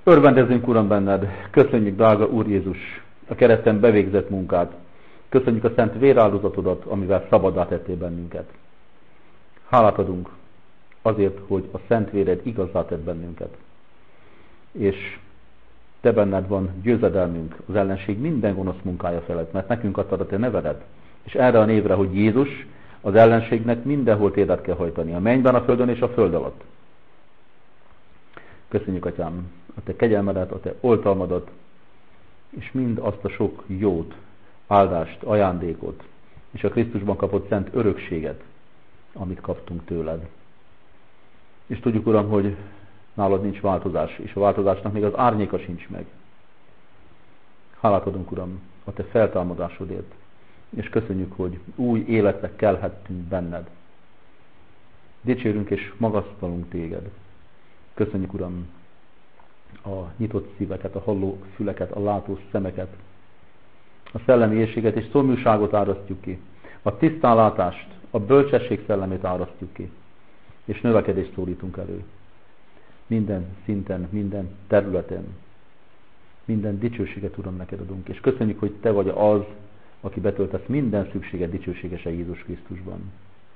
Örvendezünk, Uram, benned. Köszönjük, drága Úr Jézus, a kereszten bevégzett munkát. Köszönjük a szent véráldozatodat, amivel szabaddá tettél bennünket. Hálát adunk azért, hogy a szent véred igazzá tett bennünket. És te benned van győzedelmünk az ellenség minden gonosz munkája felett, mert nekünk adtad a te nevedet. És erre a névre, hogy Jézus, az ellenségnek mindenhol térdát kell hajtani, a mennyben, a földön és a föld alatt. Köszönjük, Atyám, a te kegyelmedet, a te oltalmadat, és mind azt a sok jót, áldást, ajándékot, és a Krisztusban kapott szent örökséget, amit kaptunk tőled. És tudjuk, Uram, hogy nálad nincs változás, és a változásnak még az árnyéka sincs meg. Hálát adunk, Uram, a te feltámadásodért, és köszönjük, hogy új életre kelhettünk benned. Dicsérünk és magasztalunk téged. Köszönjük, Uram, a nyitott szíveket, a halló füleket, a látó szemeket, a szellemi éhséget és szomjúságot árasztjuk ki, a tisztánlátást, a bölcsesség szellemét árasztjuk ki, és növekedést szólítunk elő. Minden szinten, minden területen, minden dicsőséget, Uram, neked adunk, és köszönjük, hogy te vagy az, aki betöltesz minden szükséget dicsőségesen Jézus Krisztusban.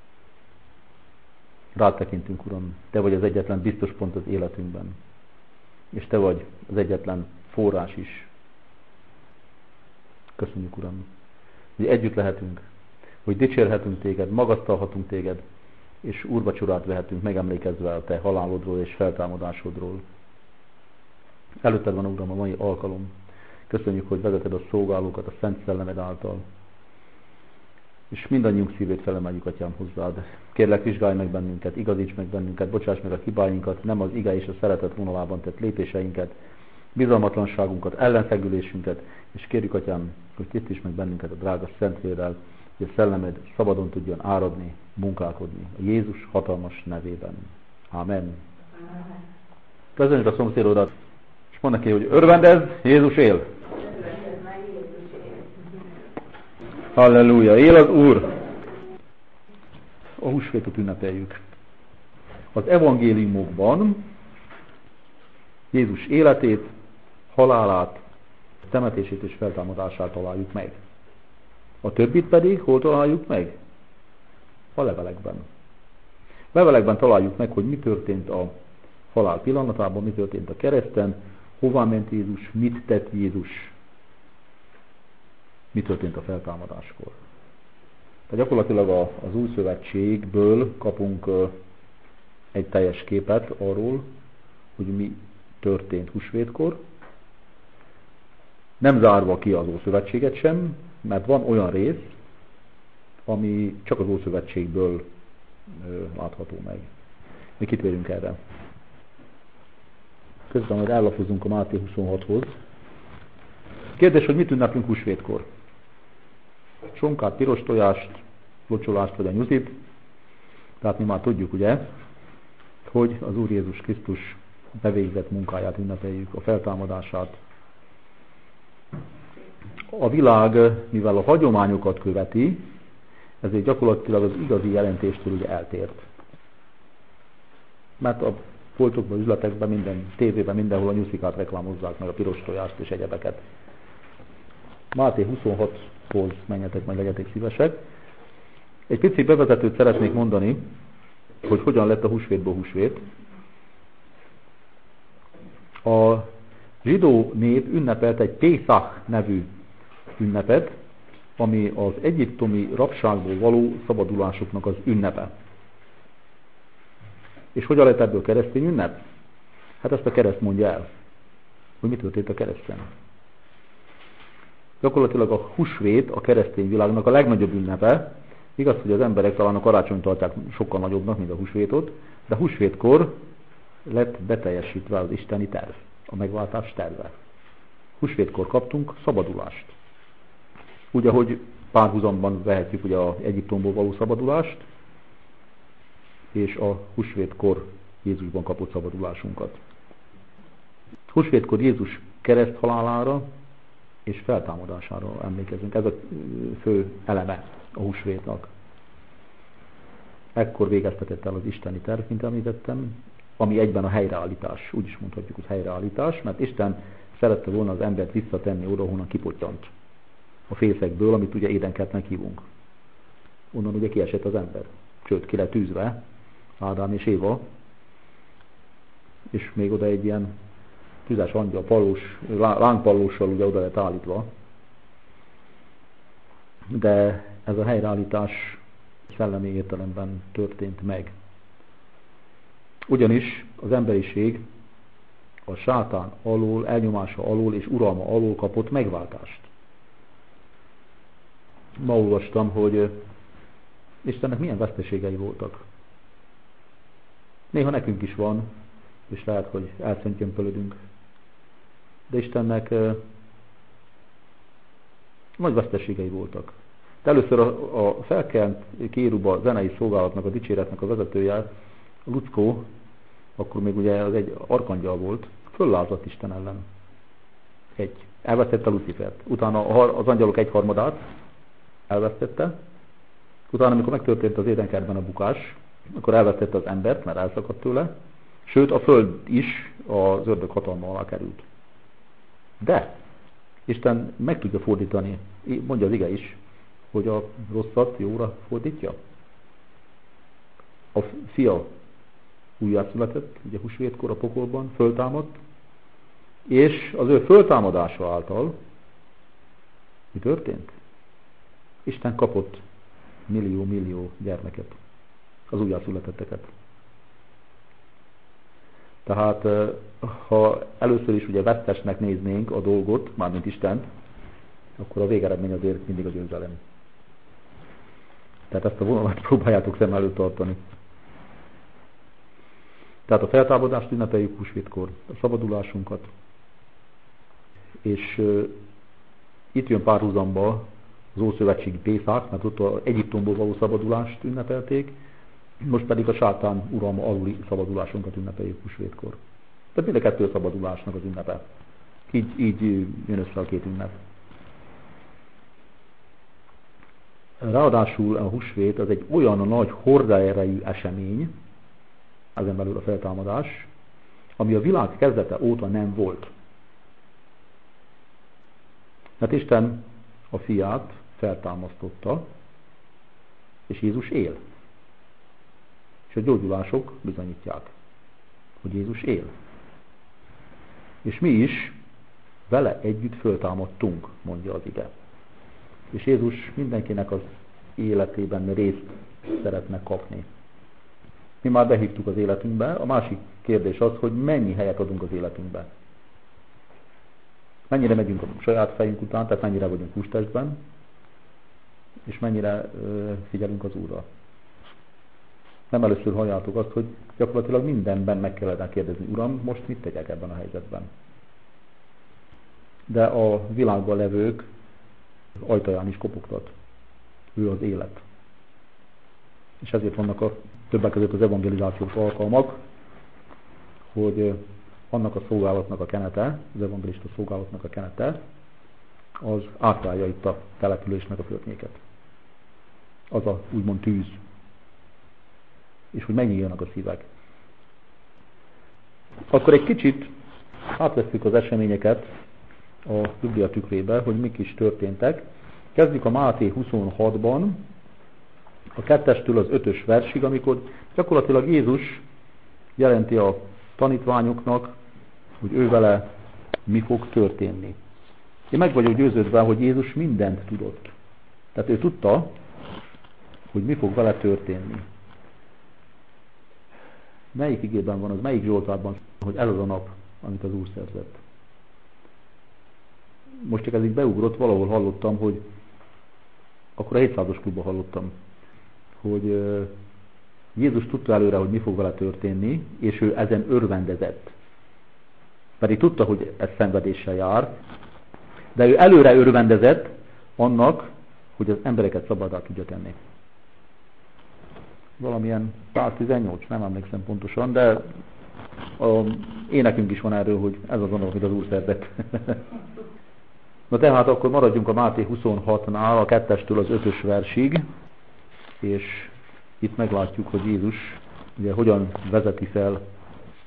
Rád tekintünk, Uram, te vagy az egyetlen biztos pont az életünkben, és te vagy az egyetlen forrás is. Köszönjük, Uram, hogy együtt lehetünk, hogy dicsérhetünk téged, magasztalhatunk téged, és úrvacsorát vehetünk megemlékezve a te halálodról és feltámadásodról. Előtted van, Uram, a mai alkalom. Köszönjük, hogy vezeted a szolgálókat a Szent Szellemed által. És mindannyiunk szívét felemeljük, Atyám, hozzád. Kérlek, vizsgálj meg bennünket, igazíts meg bennünket, bocsáss meg a hibáinkat, nem az ige és a szeretet vonalában tett lépéseinket, bizalmatlanságunkat, ellenszegülésünket, és kérjük, Atyám, hogy tisztíts meg bennünket a drága Szentvérrel, hogy a szellemed szabadon tudjon áradni, munkálkodni. A Jézus hatalmas nevében. Amen. Köszönjük a szomszédodat, és mondd neki, hogy örvendezz, Jézus él! Halleluja! Él az Úr! A húsvétot ünnepeljük. Az evangéliumokban Jézus életét, halálát, temetését és feltámadását találjuk meg. A többit pedig hol találjuk meg? A levelekben. Levelekben találjuk meg, hogy mi történt a halál pillanatában, mi történt a kereszten, hová ment Jézus, mit tett Jézus, mi történt a feltámadáskor. Tehát gyakorlatilag az Új Szövetségből kapunk egy teljes képet arról, hogy mi történt húsvétkor, nem zárva ki az Ószövetséget sem, mert van olyan rész, ami csak az Ószövetségből látható meg. Mi kitérünk erre. Közben majd ellapozunk a Máté 26-hoz. Kérdés, hogy mit ünnepünk húsvétkor? Sonkát, piros tojást, locsolást vagy a nyuzit. Tehát mi már tudjuk, ugye, hogy az Úr Jézus Krisztus bevégzett munkáját ünnepeljük, a feltámadását. A világ, mivel a hagyományokat követi, ezért gyakorlatilag az igazi jelentéstől ugye eltért. Mert a boltokban, üzletekben, minden tévében, mindenhol a nyuszikát reklámozzák, meg a piros tojást és egyebeket. Máté 26-hoz menjetek, majd legyetek szívesek. Egy pici bevezetőt szeretnék mondani, hogy hogyan lett a húsvétból húsvét. A zsidó nép ünnepelt egy Pészach nevű ünnepet, ami az egyiptomi rabságból való szabadulásoknak az ünnepe. És hogyan lett ebből keresztény ünnep? Hát ezt a kereszt mondja el, hogy mi történt a kereszten. Gyakorlatilag a húsvét a keresztény világnak a legnagyobb ünnepe. Igaz, hogy az emberek talán a karácsonyt tartják sokkal nagyobbnak, mint a húsvétot, de húsvétkor lett beteljesítve az isteni terv, a megváltás terve. Húsvétkor kaptunk szabadulást. Úgy, ahogy párhuzamban vehetjük ugye az Egyiptomból való szabadulást, és a húsvétkor Jézusban kapott szabadulásunkat. Húsvétkor Jézus kereszthalálára és feltámadására emlékezünk. Ez a fő eleme a húsvétnak. Ekkor végeztetett el az isteni terv, mint említettem. ami egyben a helyreállítás. Úgy is mondhatjuk, hogy helyreállítás, mert Isten szerette volna az embert visszatenni oda, honnan kipottyant. A fészekből, amit ugye édenkertnek hívunk. Onnan ugye kiesett az ember. Sőt, ki lett tűzve, Ádám és Éva, és még oda egy ilyen tüzes angyal, lángpallóssal ugye oda lett állítva. De ez a helyreállítás szellemi értelemben történt meg. Ugyanis az emberiség a sátán alól, elnyomása alól és uralma alól kapott megváltást. Ma olvastam, hogy Istennek milyen veszteségei voltak. Néha nekünk is van, és lehet, hogy elszentjömpölödünk. De Istennek nagy veszteségei voltak. De először a felkent kéruba zenei szolgálatnak, a dicséretnek a vezetője, Luckó, akkor még ugye az egy arkangyal volt, föllázadt Isten ellen. Elvesztette Lucifert. Utána az angyalok egyharmadát elvesztette. Utána, amikor megtörtént az édenkertben a bukás, akkor elvesztette az embert, mert elszakadt tőle. Sőt, a föld is az ördög hatalma alá került. De Isten meg tudja fordítani, mondja az ige is, hogy a rosszat jóra fordítja. A fia újjászületett, ugye húsvétkor a pokolban, föltámadt, és az ő föltámadása által mi történt? Isten kapott millió gyermeket, az újjászületetteket. Tehát, ha először is ugye vesztesnek néznénk a dolgot, mármint Istent, akkor a végeredmény azért mindig a győzelem. Tehát ezt a vonalat próbáljátok szem előtt tartani. Tehát a feltámadást ünnepeljük húsvétkor, a szabadulásunkat. És itt jön párhuzamba az Ószövetségi Pészák, mert ott az Egyiptomból való szabadulást ünnepelték, most pedig a sátán uralma aluli szabadulásunkat ünnepeljük húsvétkor. Tehát mind a kettő szabadulásnak az ünnepe. Így jön össze a két ünnep. Ráadásul a húsvét az egy olyan nagy hordaerejű esemény, ezen belül a feltámadás, ami a világ kezdete óta nem volt. Mert Isten a fiát feltámasztotta, és Jézus él. És a gyógyulások bizonyítják, hogy Jézus él. És mi is vele együtt föltámadtunk, mondja az ige. És Jézus mindenkinek az életében részt szeretne kapni. Mi már behívtuk az életünkbe. A másik kérdés az, hogy mennyi helyet adunk az életünkbe. Mennyire megyünk a saját fejünk után, tehát mennyire vagyunk hústestben, és mennyire figyelünk az Úrra. Nem először halljátok azt, hogy gyakorlatilag mindenben meg kellene kérdezni, Uram, most mit tegyek ebben a helyzetben? De a világban levők ajtaján is kopogtat. Ő az élet. És ezért vannak a többek között az evangelizációs alkalmak, hogy annak a szolgálatnak a kenete, az evangelista szolgálatnak a kenete, az átjárja itt a településnek a környéket. Az a úgymond tűz. És hogy megnyíljanak a szívek. Akkor egy kicsit átveszünk az eseményeket a Biblia tükrébe, hogy mik is történtek. Kezdjük a Máté 26-ban, a 2-től az 5-ös versig, amikor gyakorlatilag Jézus jelenti a tanítványoknak, hogy ő vele mi fog történni. Én meg vagyok győződve, hogy Jézus mindent tudott. Tehát ő tudta, hogy mi fog vele történni. Melyik igében van az, melyik Zsoltárban, hogy ez az a nap, amit az Úr szerzett. Most csak ez így beugrott, valahol hallottam, hogy akkor a 700-as klubban hallottam, hogy Jézus tudta előre, hogy mi fog vele történni, és ő ezen örvendezett. Pedig tudta, hogy ez szenvedéssel jár, de ő előre örvendezett annak, hogy az embereket szabaddá tudja tenni. Valamilyen 118, nem emlékszem pontosan, de énekünk is van erről, hogy ez az annak, amit az Úr szerzett. Na tehát akkor maradjunk a Máté 26-nál, a 2-től az 5-ös versig, és itt meglátjuk, hogy Jézus ugye hogyan vezeti fel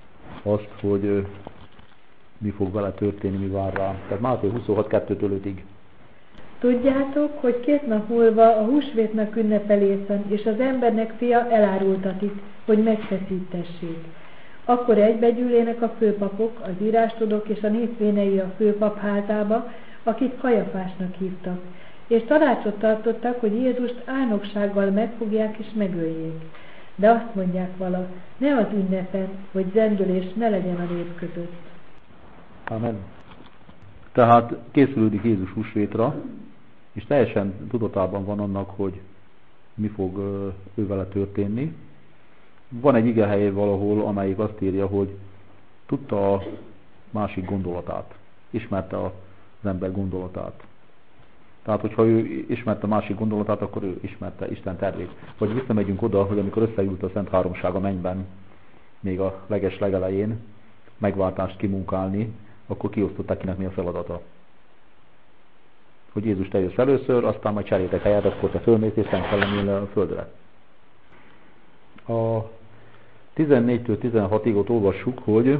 azt, hogy mi fog vele történni, mi vár rá. Tehát Máté 26:2-5-ig. Tudjátok, hogy 2 nap múlva a húsvétnak ünnepelészen, és az embernek fia elárultatik, hogy megfeszítessék. Akkor egybegyűlének a főpapok, az írástudók és a nép vénei a főpap házába, akit Kajafásnak hívtak, és tanácsot tartottak, hogy Jézust álnoksággal megfogják és megöljék. De azt mondják vala, ne az ünnepen, hogy zendülés ne legyen a nép között. Amen. Tehát készülődik Jézus húsvétra, és teljesen tudatában van annak, hogy mi fog ő vele történni. Van egy igehely valahol, amelyik azt írja, hogy tudta a másik gondolatát, ismerte az ember gondolatát. Tehát, hogyha ő ismerte a másik gondolatát, akkor ő ismerte Isten tervét. Vagy visszamegyünk oda, hogy amikor összeült a Szent Háromság a mennyben, még a legelején, megváltást kimunkálni, akkor kiosztották kinek mi a feladata. Hogy Jézus te jössz először, aztán majd cserétek helyet, akkor te fölmész és Szent Szellem jön a földre. A 14-től 16-ig ott olvassuk, hogy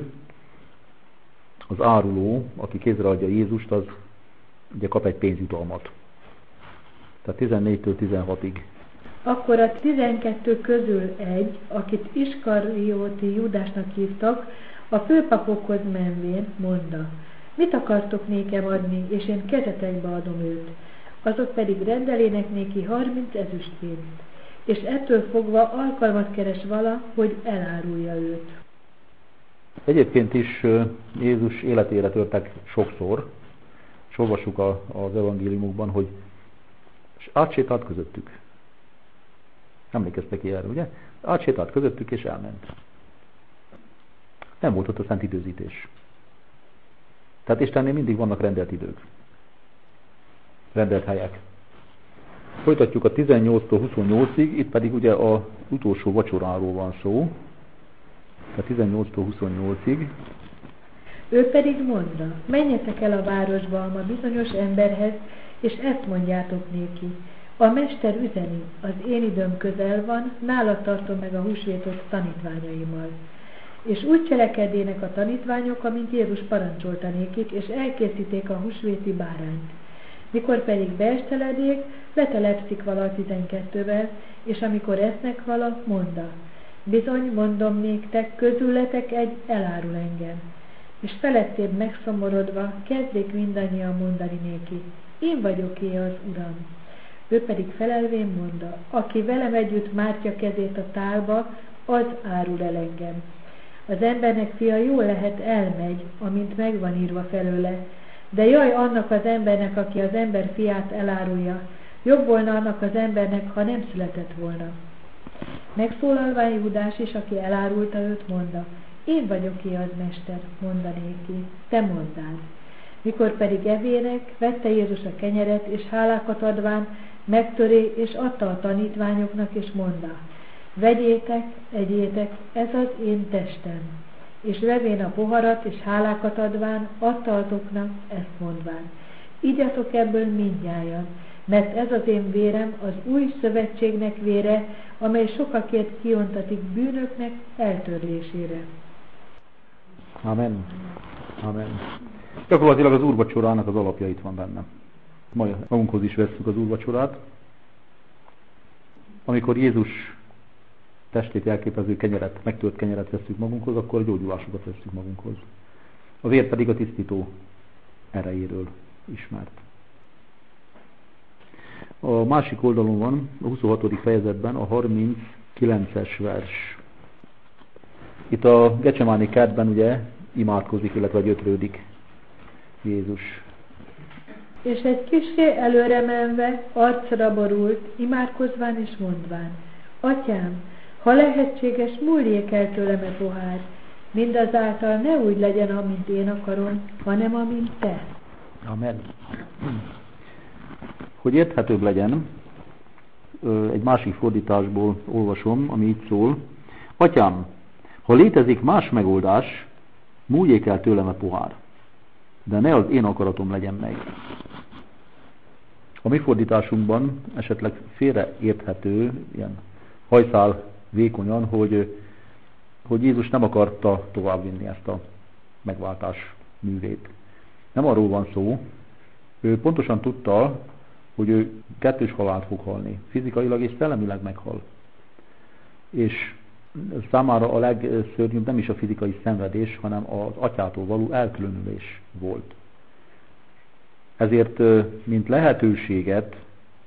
az áruló, aki kézreadja Jézust, az ugye kap egy pénzjutalmat. Tehát 14-től 16-ig. Akkor a 12 közül egy, akit Iskarióti Júdásnak hívtak, a főpapokhoz menvén mondta, mit akartok nékem adni, és én kezetekbe adom őt. Azok pedig rendelének néki 30 ezüstpénzt, és ettől fogva alkalmat keres vala, hogy elárulja őt. Egyébként is Jézus életére törtek sokszor, és olvassuk az evangéliumokban, hogy átsétált közöttük. Emlékeztek ilyenre, ugye? Átsétált közöttük és elment. Nem volt ott a szent időzítés. Tehát Istennél mindig vannak rendelt idők. Rendelt helyek. Folytatjuk a 18-tól 28-ig, itt pedig ugye az utolsó vacsoráról van szó. Tehát 18-tól 28-ig. Ő pedig mondta, menjetek el a városba a bizonyos emberhez, és ezt mondjátok néki. A mester üzeni, az én időm közel van, nála tartom meg a húsvétot tanítványaimmal. És úgy cselekedjenek a tanítványok, amint Jézus parancsolta nékik, és elkészíték a húsvéti bárányt. Mikor pedig beesteledék, letelepszik vala a 12-vel, és amikor esznek vala, mondta, bizony mondom néktek, közületek egy elárul engem. És felettébb megszomorodva kezdték mindannyian mondani néki, én vagyok-é az Uram. Ő pedig felelvén mondta, aki velem együtt mártja kezét a tálba, az árul el engem. Az embernek fia jól lehet elmegy, amint megvan írva felőle, de jaj annak az embernek, aki az ember fiát elárulja, jobb volna annak az embernek, ha nem született volna. Megszólalván Júdás is, aki elárulta őt, mondta, én vagyok-é az mester, mondanéki, te mondád. Mikor pedig evének, vette Jézus a kenyeret, és hálákat adván, megtöré, és adta a tanítványoknak, és mondta, vegyétek, egyétek, ez az én testem. És vevén a poharat, és hálákat adván, adtaltoknak, ezt mondván. Igyatok ebből mindnyájan, mert ez az én vérem, az új szövetségnek vére, amely sokakért kiontatik bűnöknek eltörlésére. Amen. Amen. Gyakorlatilag az úrvacsorának az alapja itt van benne. Majd magunkhoz is vesszük az úrvacsorát. Amikor Jézus testét jelképező kenyeret, megtört kenyeret vesszük magunkhoz, akkor a gyógyulásokat vesszük magunkhoz. A vér pedig a tisztító erejéről ismert. A másik oldalon van, a 26. fejezetben a 39-es vers. Itt a Gecsemáni kertben ugye imádkozik, illetve gyötrődik Jézus. És egy kissé előre menve arcra borult, imádkozván és mondván, Atyám, ha lehetséges, múljék el tőlem a pohár, mindazáltal ne úgy legyen, amint én akarom, hanem amint te. Amen. Hogy érthetőbb legyen, egy másik fordításból olvasom, ami így szól. Atyám, ha létezik más megoldás, múljék el tőlem a pohár, de ne az én akaratom legyen meg. A mi fordításunkban esetleg félreérthető, ilyen hajszál vékonyan, hogy hogy Jézus nem akarta továbbvinni ezt a megváltás művét. Nem arról van szó, ő pontosan tudta, hogy ő kettős halált fog halni, fizikailag és szellemileg meghal. És számára a legszörnyűbb nem is a fizikai szenvedés, hanem az atyától való elkülönülés volt. Ezért, mint lehetőséget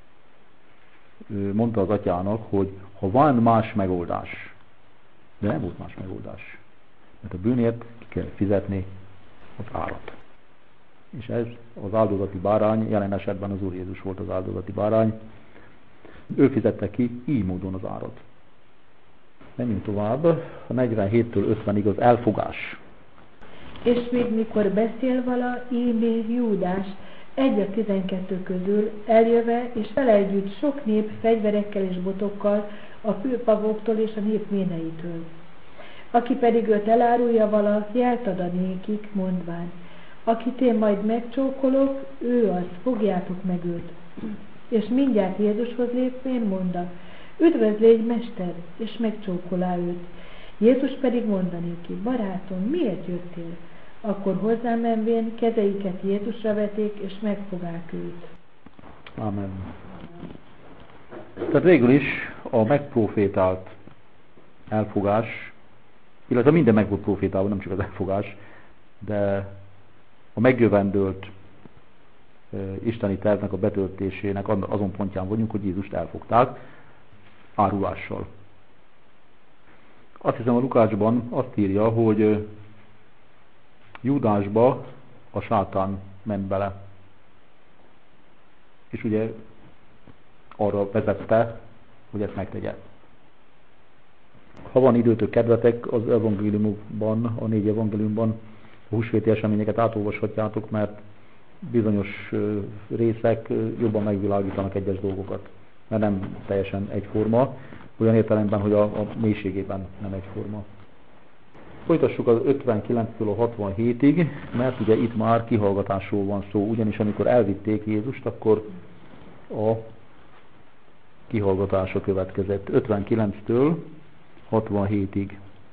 mondta az atyának, hogy ha van más megoldás, de nem volt más megoldás, mert a bűnért ki kell fizetni az árat. És ez az áldozati bárány, jelen esetben az Úr Jézus volt az áldozati bárány, ő fizette ki így módon az árat. Menjünk tovább, a 47-től 50-ig az elfogás. És még mikor beszél vala, ímé Júdás, egy a 12 közül eljöve, és vele együtt sok nép fegyverekkel és botokkal a főpavoktól és a nép méneitől. Aki pedig őt elárulja vala, jelt ad a nékik, mondván, akit én majd megcsókolok, ő az, fogjátok meg őt. És mindjárt Jézushoz lépvén mondta, üdvözlégy, mester, és megcsókolá őt. Jézus pedig mondanéki, barátom, miért jöttél? Akkor hozzámenvén kezeiket Jézusra veték, és megfogák őt. Amen. Tehát végül is a megprofétált elfogás, illetve minden meg volt profétálva, nem csak az elfogás, de a megjövendőlt isteni tervnek a betöltésének azon pontján vagyunk, hogy Jézust elfogták árulással. Azt hiszem, a Lukácsban azt írja, hogy Júdásba a sátán ment bele. És ugye arra vezette, hogy ezt megtegye. Ha van időtök, kedvetek, az evangéliumban, a 4 evangéliumban a húsvéti eseményeket átolvashatjátok, mert bizonyos részek jobban megvilágítanak egyes dolgokat. Mert nem teljesen egyforma, olyan értelemben, hogy a mélységében nem egyforma. Folytassuk az 59-től a 67-ig, mert ugye itt már kihallgatásról van szó, ugyanis amikor elvitték Jézust, akkor a kihallgatása következett 59-től 67-ig.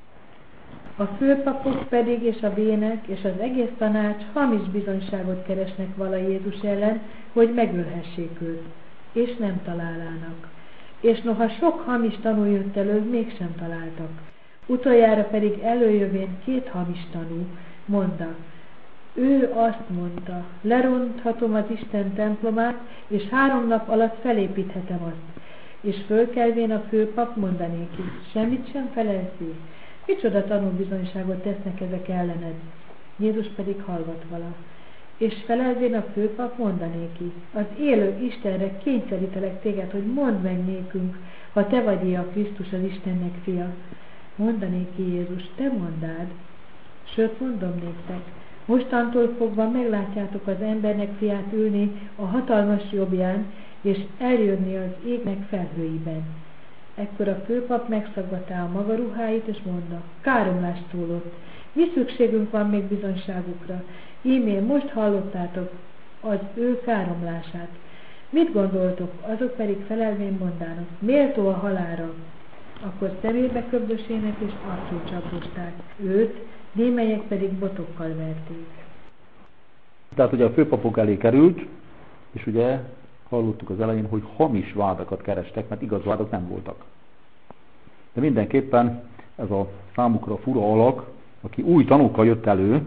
A főpapok pedig és a vének és az egész tanács hamis bizonyságot keresnek vala Jézus ellen, hogy megölhessék őt, és nem találának. És noha sok hamis tanú jött elő, mégsem találtak. Utoljára pedig előjövén 2 hamis tanú, mondta, ő azt mondta, leronthatom az Isten templomát, és 3 nap alatt felépíthetem azt. És fölkelvén a főpap mondanéki, semmit sem felelsz. Micsoda tanúbizonyságot tesznek ezek ellened? Jézus pedig hallgat vala. És felelvén a főpap mondanéki, az élő Istenre kényszerítelek téged, hogy mondd meg nékünk, ha te vagy a Krisztus, az Istennek fia. Mondanéki Jézus, te mondád, sőt mondom néktek, mostantól fogva meglátjátok az embernek fiát ülni a hatalmas jobbján, és eljönni az égnek felhőiben. Ekkor a főpap megszaggatta a maga ruháit, és mondta, káromlást szólott, mi szükségünk van még bizonyságukra, ímé most hallottátok az ő káromlását. Mit gondoltok? Azok pedig felelvén mondának, méltó a halálra. Akkor szemébe köbdösének és arcul csapdosták őt, némelyek pedig botokkal verték. Tehát ugye a főpapok elé került, és ugye hallottuk az elején, hogy hamis vádakat kerestek, mert igaz vádak nem voltak. De mindenképpen ez a számukra fura alak, aki új tanúkkal jött elő,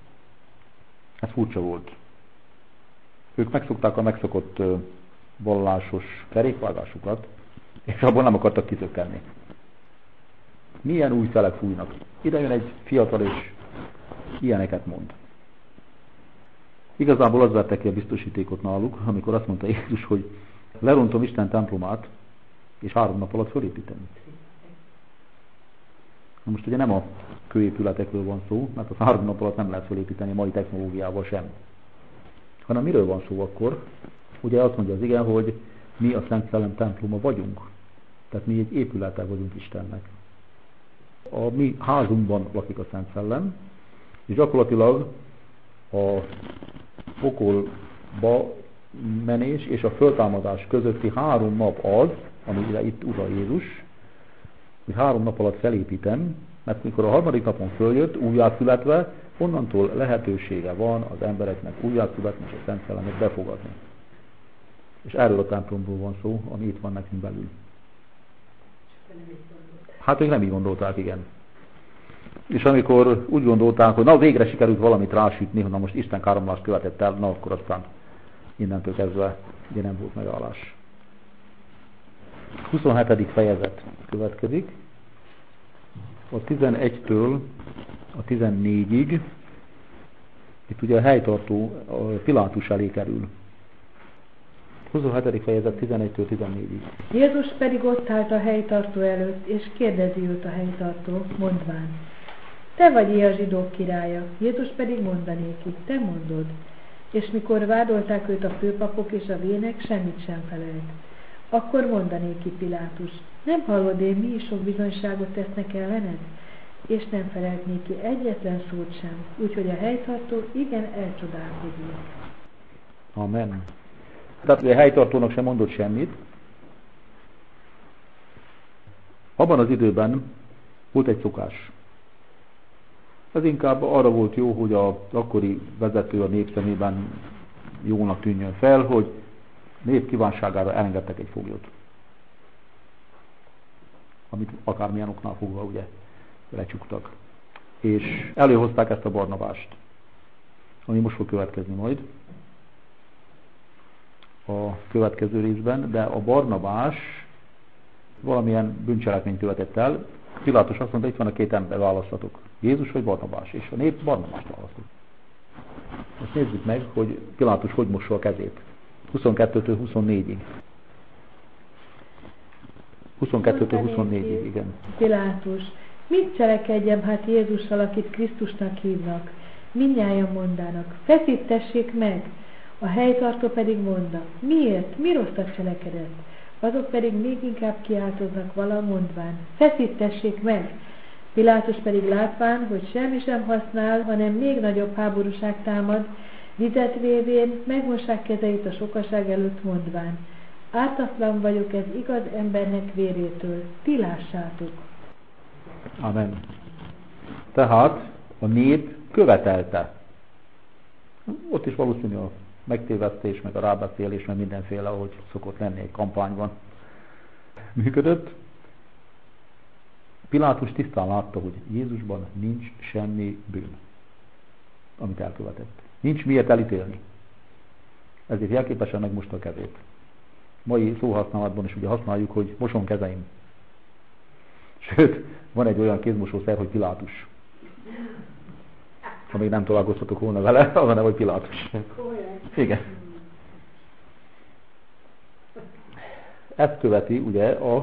ez furcsa volt. Ők megszokták a megszokott vallásos kerékvágásukat, és abból nem akartak kizökkenni. Milyen új szelek fújnak. Ide jön egy fiatal, és ilyeneket mond. Igazából az vette ki a biztosítékot náluk, amikor azt mondta Jézus, hogy lerontom Isten templomát, és 3 nap alatt fölépítem. Most ugye nem a kőépületekről van szó, mert az 3 nap alatt nem lehet fölépíteni mai technológiával sem. Hanem miről van szó akkor? Ugye azt mondja az ige, hogy mi a Szent Szellem temploma vagyunk. Tehát mi egy épülete vagyunk Istennek. A mi házunkban lakik a Szent Szellem, és gyakorlatilag a pokolba menés és a föltámadás közötti 3 nap az, amire itt utal Jézus, hogy 3 nap alatt felépítem, Mert mikor a harmadik napon följött, újjászületve, onnantól lehetősége van az embereknek újjászületni és a Szent Szellemet befogadni. És erről a templomról van szó, ami itt van nekünk belül. Hát ők nem így gondolták, igen. És amikor úgy gondolták, hogy na végre sikerült valamit rásütni, hogy na most Isten káromlást követett el, na akkor aztán innentől kezdve ugye nem volt megállás. 27. fejezet következik. A 11-től a 14-ig. Itt ugye a helytartó a Pilátus elé kerül. 27. fejezet 11-től 14-ig. Jézus pedig ott állt a helytartó előtt, és kérdezi őt a helytartó, mondván: Te vagy a zsidók királya? Jézus pedig mondanéki: Te mondod. És mikor vádolták őt a főpapok és a vének, semmit sem felelt. Akkor mondanéki Pilátus: Nem hallod én, mi is sok bizonyságot tesznek ellened? És nem felelt néki egyetlen szót sem, úgyhogy a helytartó igen elcsodálkozik. Amen. Tehát a helytartónak sem mondott semmit. Abban az időben volt egy szokás. Ez inkább arra volt jó, hogy az akkori vezető a nép szemében jónak tűnjön fel, hogy nép kívánságára elengedtek egy foglyot. Amit akármilyen oknál fogva ugye lecsuktak. És előhozták ezt a Barnabást, ami most fog következni majd a következő részben, de a Barnabás valamilyen bűncselekményt követett el. Pilátus azt mondta, itt van a két ember, választatok. Jézus vagy Barnabás, és a nép Barnabást választott. Most nézzük meg, hogy Pilátus hogy mossa a kezét. 22-től 24-ig. 22-től 24-ig, igen. Pilátus: Mit cselekedjem hát Jézussal, akit Krisztusnak hívnak? Mindnyájan mondának: Feszítessék meg! A helytartó pedig mondta: Miért? Mi rosszat cselekedett? Azok pedig még inkább kiáltoznak vala, mondván: Feszítessék meg! Pilátus pedig látván, hogy semmi sem használ, hanem még nagyobb háborúság támad, vizet vévén megmossák kezeit a sokaság előtt, mondván: Ártatlan vagyok ez igaz embernek vérétől, ti lássátok. Amen. Tehát a nép követelte. Ott is valószínű a megtévesztés, meg a rábeszélés, meg mindenféle, ahogy szokott lenni egy kampányban működött. Pilátus tisztán látta, hogy Jézusban nincs semmi bűn, amit elkövetett. Nincs miért elítélni. Ezért jelképesen megmosta a kezét. Mai szóhasználatban is ugye használjuk, hogy mosom kezeim. Sőt, van egy olyan kézmosószer, hogy Pilátus. Ha még nem találkoztatok volna vele, az a neve, hogy Pilátus. Igen. Ezt követi ugye az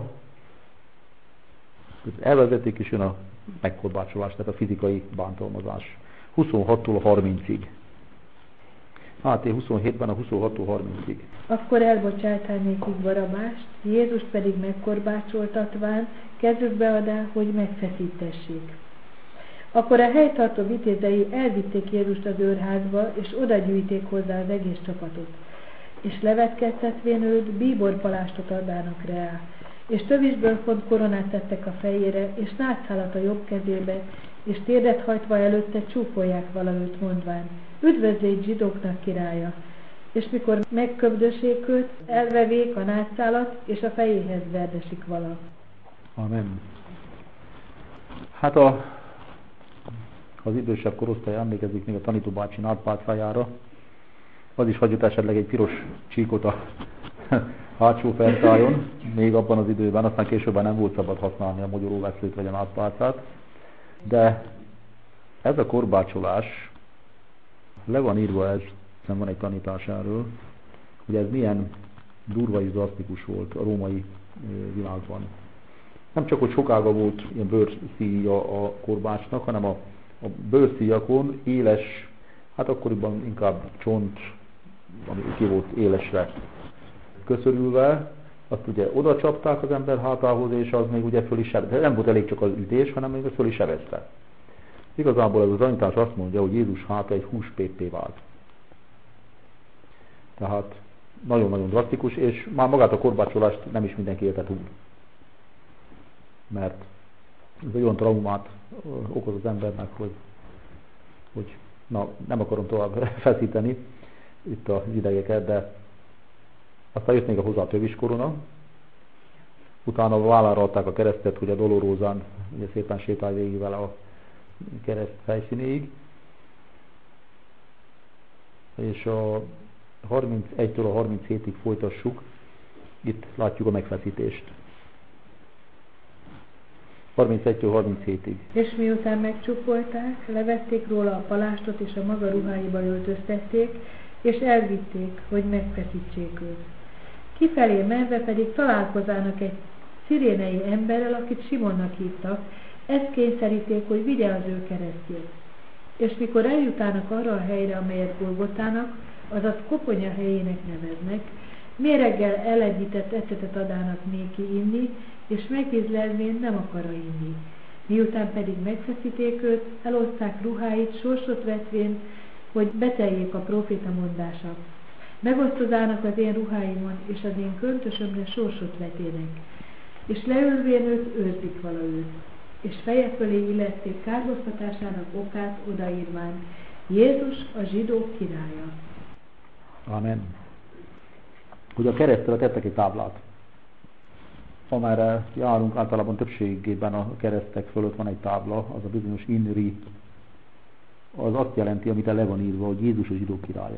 elvezeték is jön a megkorbácsolás, tehát a fizikai bántalmazás. 26-tól 30-ig. Hát 27-ben a 26-tól 30-ig. Akkor elbocsátál nékik Barabást, Jézus pedig megkorbácsoltatván kezükbe adá, hogy megfeszítessék. Akkor a helytartó vitézei elvitték Jézust az őrházba, és oda gyűjték hozzá az egész csapatot. És levetkeztetvén őt, bíborpalástot adának rá, és tövisből font koronát tettek a fejére, és nátszálat a jobb kezébe, és térdet hajtva előtte csúfolják vala őt, mondván: Üdvözlégy zsidóknak királya! És mikor megköbdösék őt, elvevék a nátszálat, és a fejéhez verdesik vala. Amen. Hát az idősebb korosztály emlékezik még a tanítóbácsi nátpálcájára, az is hagyott esetleg egy piros csíkot a hátsó feltájon, még abban az időben, aztán később nem volt szabad használni a mogyoróveszlőt vagy a nátpálcát, de ez a korbácsolás, le van írva, ez nem van egy tanítás erről, hogy ez milyen durva és drasztikus volt a római világban. Nem csak, hogy sokága volt ilyen bőrszíja a korbácsnak, hanem a bőrszíjakon éles, hát akkoriban inkább csont, ami ki volt élesre köszörülve, azt ugye oda csapták az ember hátához, és az még ugye föl is sebezte. Nem volt elég csak az ütés, hanem még föl is sebezte. Igazából ez az tanítás azt mondja, hogy Jézus háta egy húspétté vált. Tehát nagyon-nagyon drasztikus, és már magát a korbácsolást nem is mindenki élte túl. Mert Ez egy olyan traumát okoz az embernek, hogy na, nem akarom tovább feszíteni itt az idegeket, de aztán jött még a hozzá a tövis korona, utána vállára adták a keresztet, hogy a Dolorózán ugye szépen sétálj végig vele a kereszt helyszínéig, és a 31-től a 37-ig folytassuk, itt látjuk a megfeszítést. 31-től 37-ig. És miután megcsupolták, levették róla a palástot és a maga ruháiba öltöztették, és elvitték, hogy megfeszítsék őt. Kifelé menve pedig találkozának egy szirénei emberrel, akit Simonnak hívtak, ezt kényszeríték, hogy vigye az ő keresztjét. És mikor eljutának arra a helyre, amelyet Golgotának, azaz koponya helyének neveznek, méreggel elegyített ecetet adának néki inni, és megízlelvén nem akar inni. Miután pedig megfeszíték őt, eloszták ruháit, sorsot vetvén, hogy beteljék a próféta mondása. Megosztozának az én ruháimon, és az én köntösömre sorsot vetének. És leülvén őt őrzik vala őt. És feje fölé illették kárhoztatásának okát odaírván: Jézus a zsidók királya. Amen. Hogy a keresztre tettek egy táblát. Amerre járunk, általában többségében a keresztek fölött van egy tábla, az a bizonyos INRI. Az azt jelenti, amit le van írva, hogy Jézus a zsidók királya.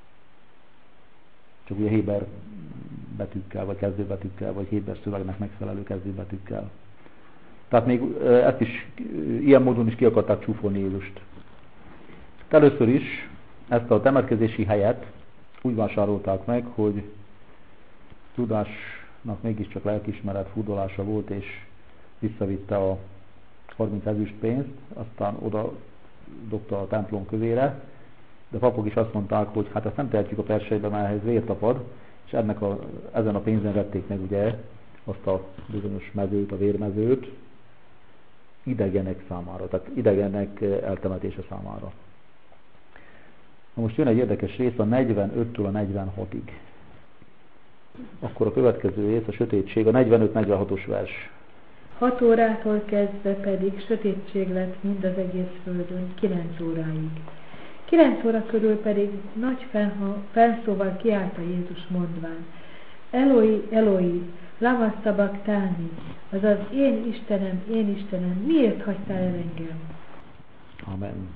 Csak ugye héber betűkkel, vagy kezdőbetűkkel, vagy héber szövegnek megfelelő kezdőbetűkkel. Tehát még ezt is, ilyen módon is ki akarták csúfolni Jézust. Először is ezt a temetkezési helyet úgy vásárolták meg, hogy Judásnak mégiscsak lelkiismeret furdalása volt, és visszavitte a 30 ezüstpénzt, aztán oda dobta a templom kövére, de papok is azt mondták, hogy hát ezt nem tehetjük a persejbe, mert ehhez vér tapad, és ezen a pénzen vették meg ugye azt a bizonyos mezőt, a vérmezőt idegenek számára, tehát idegenek eltemetése számára. Na most jön egy érdekes rész a 45-től a 46-ig. Akkor a következő rész a sötétség, a 45-46-os vers. 6 órától kezdve pedig sötétség lett mind az egész földön, 9 óráig. 9 óra körül pedig nagy felszóval kiállt a Jézus mondván: Eloi, Eloi, lama sabachthani, azaz én Istenem, miért hagytál el engem? Amen.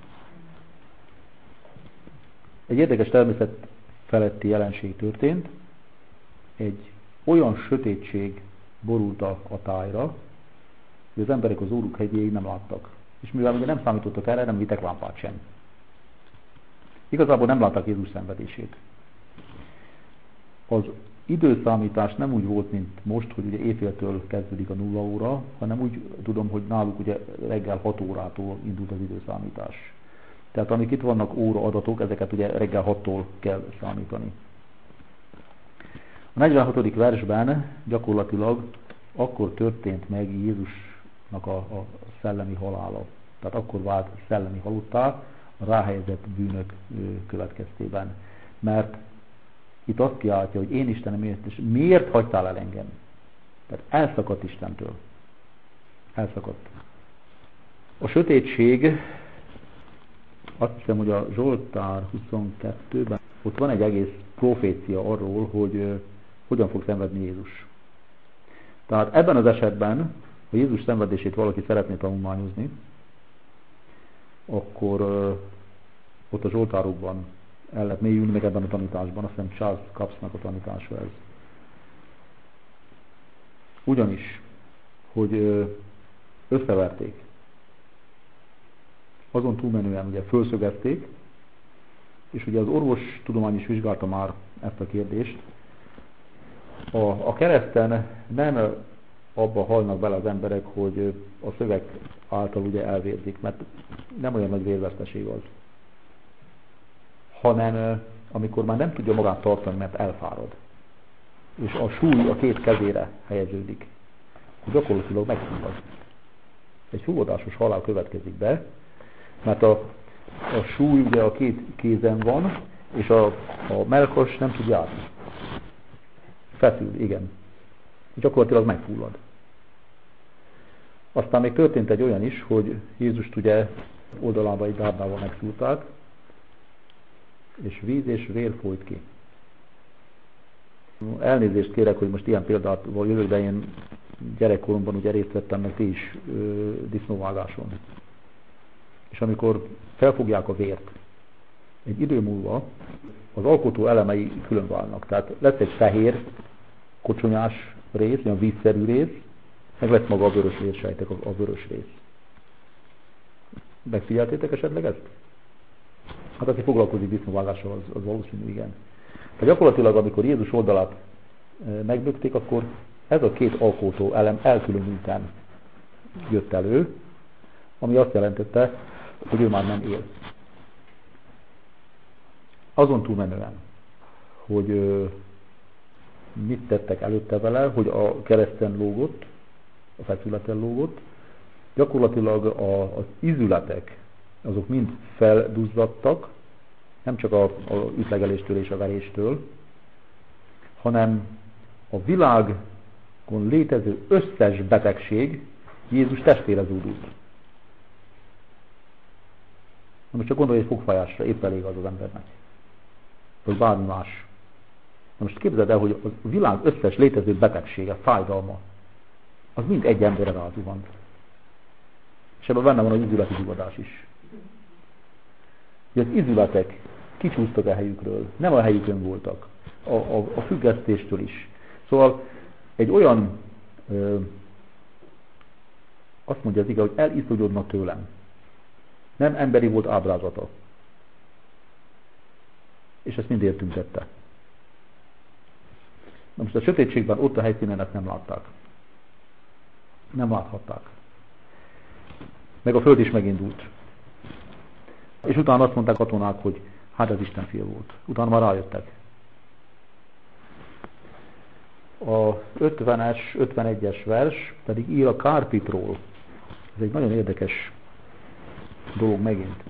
Egy érdekes természet feletti jelenség történt. Egy olyan sötétség borult a tájra, hogy az emberek az Óruk hegyéig nem láttak. És mivel ugye nem számítottak erre, nem vittek lámpát sem. Igazából nem látták Jézus szenvedését. Az időszámítás nem úgy volt, mint most, hogy ugye éjféltől kezdődik a 0 óra, hanem úgy tudom, hogy náluk ugye reggel 6 órától indult az időszámítás. Tehát amik itt vannak óra adatok, ezeket ugye reggel 6-tól kell számítani. A 46. versben gyakorlatilag akkor történt meg Jézusnak a szellemi halála. Tehát akkor vált szellemi halottá a ráhelyezett bűnök következtében. Mert itt azt kiáltja, hogy én Istenem, miért hagytál el engem? Tehát elszakadt Istentől. Elszakadt. A sötétség, azt hiszem, hogy a Zsoltár 22-ben ott van egy egész profécia arról, hogy hogyan fog szenvedni Jézus. Tehát ebben az esetben, ha Jézus szenvedését valaki szeretné tanulmányozni, akkor ott a Zsoltárokban el lehet mélyülni, meg ebben a tanításban, azt hiszem Charles Capsnak a tanítása ez. Ugyanis, hogy összeverték, azon túlmenően ugye fölszögezték, és ugye az orvostudomány is vizsgálta már ezt a kérdést. A kereszten nem abba halnak bele az emberek, hogy a szögek által ugye elvérzik, mert nem olyan nagy vérveszteség az. Hanem amikor már nem tudja magát tartani, mert elfárad, és a súly a két kezére helyeződik, gyakorlatilag megfullad. Egy fulladásos halál következik be, mert a súly ugye a két kézen van, és a mellkas nem tud járni. Feszül, igen. Gyakorlatilag megfullad. Aztán még történt egy olyan is, hogy Jézust ugye oldalába egy dárdával megszúrták, és víz és vér folyt ki. Elnézést kérek, hogy most ilyen példával jövök, de én gyerekkoromban ugye részt vettem, meg ti is disznóvágáson. És amikor felfogják a vért, egy idő múlva az alkotó elemei külön válnak. Tehát lesz egy fehér, kocsonyás rész, olyan vízszerű rész, meg lesz maga a vörös vérsejtek, a vörös rész. Megfigyeltétek esetleg ezt? Hát aki foglalkozik disznóvágással, az valószínű, igen. Tehát gyakorlatilag, amikor Jézus oldalát megbökték, akkor ez a két alkotó elem elkülönülten jött elő, ami azt jelentette, hogy ő már nem él. Azon túlmenően, hogy mit tettek előtte vele, hogy a kereszten lógott, a feszületen lógott, gyakorlatilag az ízületek, azok mind felduzzadtak, nem csak a ütlegeléstől és a veréstől, hanem a világon létező összes betegség Jézus testére zúdult. Na most csak gondolj egy fogfájásra, épp elég az embernek. Vagy bármi más. Na most képzeld el, hogy a világ összes létező betegsége, fájdalma, az mind egy emberre rázuhant. És ebben benne van az ízületi zuhadás is. Hogy az ízületek kicsúsztak a helyükről, nem a helyükön voltak, a függesztéstől is. Szóval egy olyan, azt mondja az ige, hogy eliszonyodna tőlem. Nem emberi volt ábrázata. És ezt mind értüntette. Na most a sötétségben ott a helyszínen ezt nem látták. Nem láthatták. Meg a föld is megindult. És utána azt mondták katonák, hogy hát ez Isten fia volt. Utána már rájöttek. A 50-es, 51-es vers pedig ír a kárpitról. Ez egy nagyon érdekes dolog megint.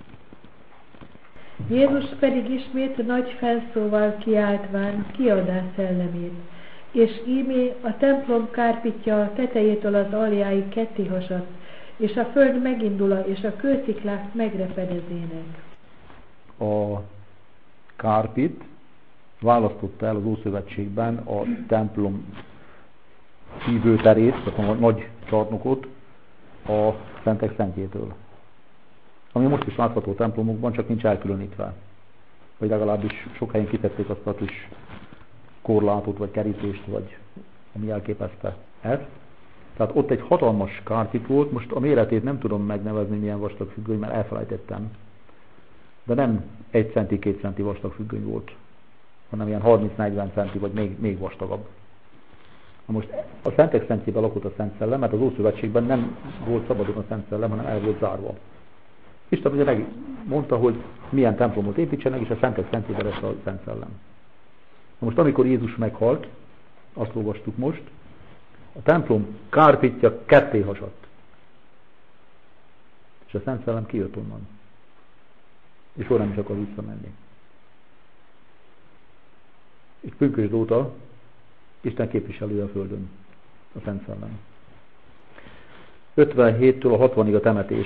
Jézus pedig ismét nagy felszóval kiáltván kiadá szellemét, és ímé a templom kárpitja a tetejétől az aljáig ketté hasadt, és a föld megindula, és a kősziklák megrepedezének. A kárpit választotta el az Ószövetségben a templom hívőterét, tehát a nagy csarnokot a Szentek Szentjétől. Ami most is látható templomokban, csak nincs elkülönítve. Vagy legalábbis sok helyen kitették azt a kis korlátot, vagy kerítést, vagy ami jelképezte ezt. Tehát ott egy hatalmas kárpit volt, most a méretét nem tudom megnevezni, milyen vastag függöny, mert elfelejtettem. De nem 1 centi, 2 centi vastag függöny volt, hanem ilyen 30-40 centi, vagy még vastagabb. Na most a Szentek Szentjében lakott a Szent Szellem, mert az Ószövetségben nem volt szabadon a Szent Szellem, hanem el volt zárva. Isten ugye megmondta, hogy milyen templomot építsenek, és a Szentek Szentjében lesz a Szent Szellem. Na most amikor Jézus meghalt, azt olvastuk most, a templom kárpitja ketté hasadt. És a Szent Szellem kijött onnan. És soha nem is akar visszamenni. És pünkösd óta Isten képviselője a Földön, a Szent Szellem. 57-től a 60-ig a temetés.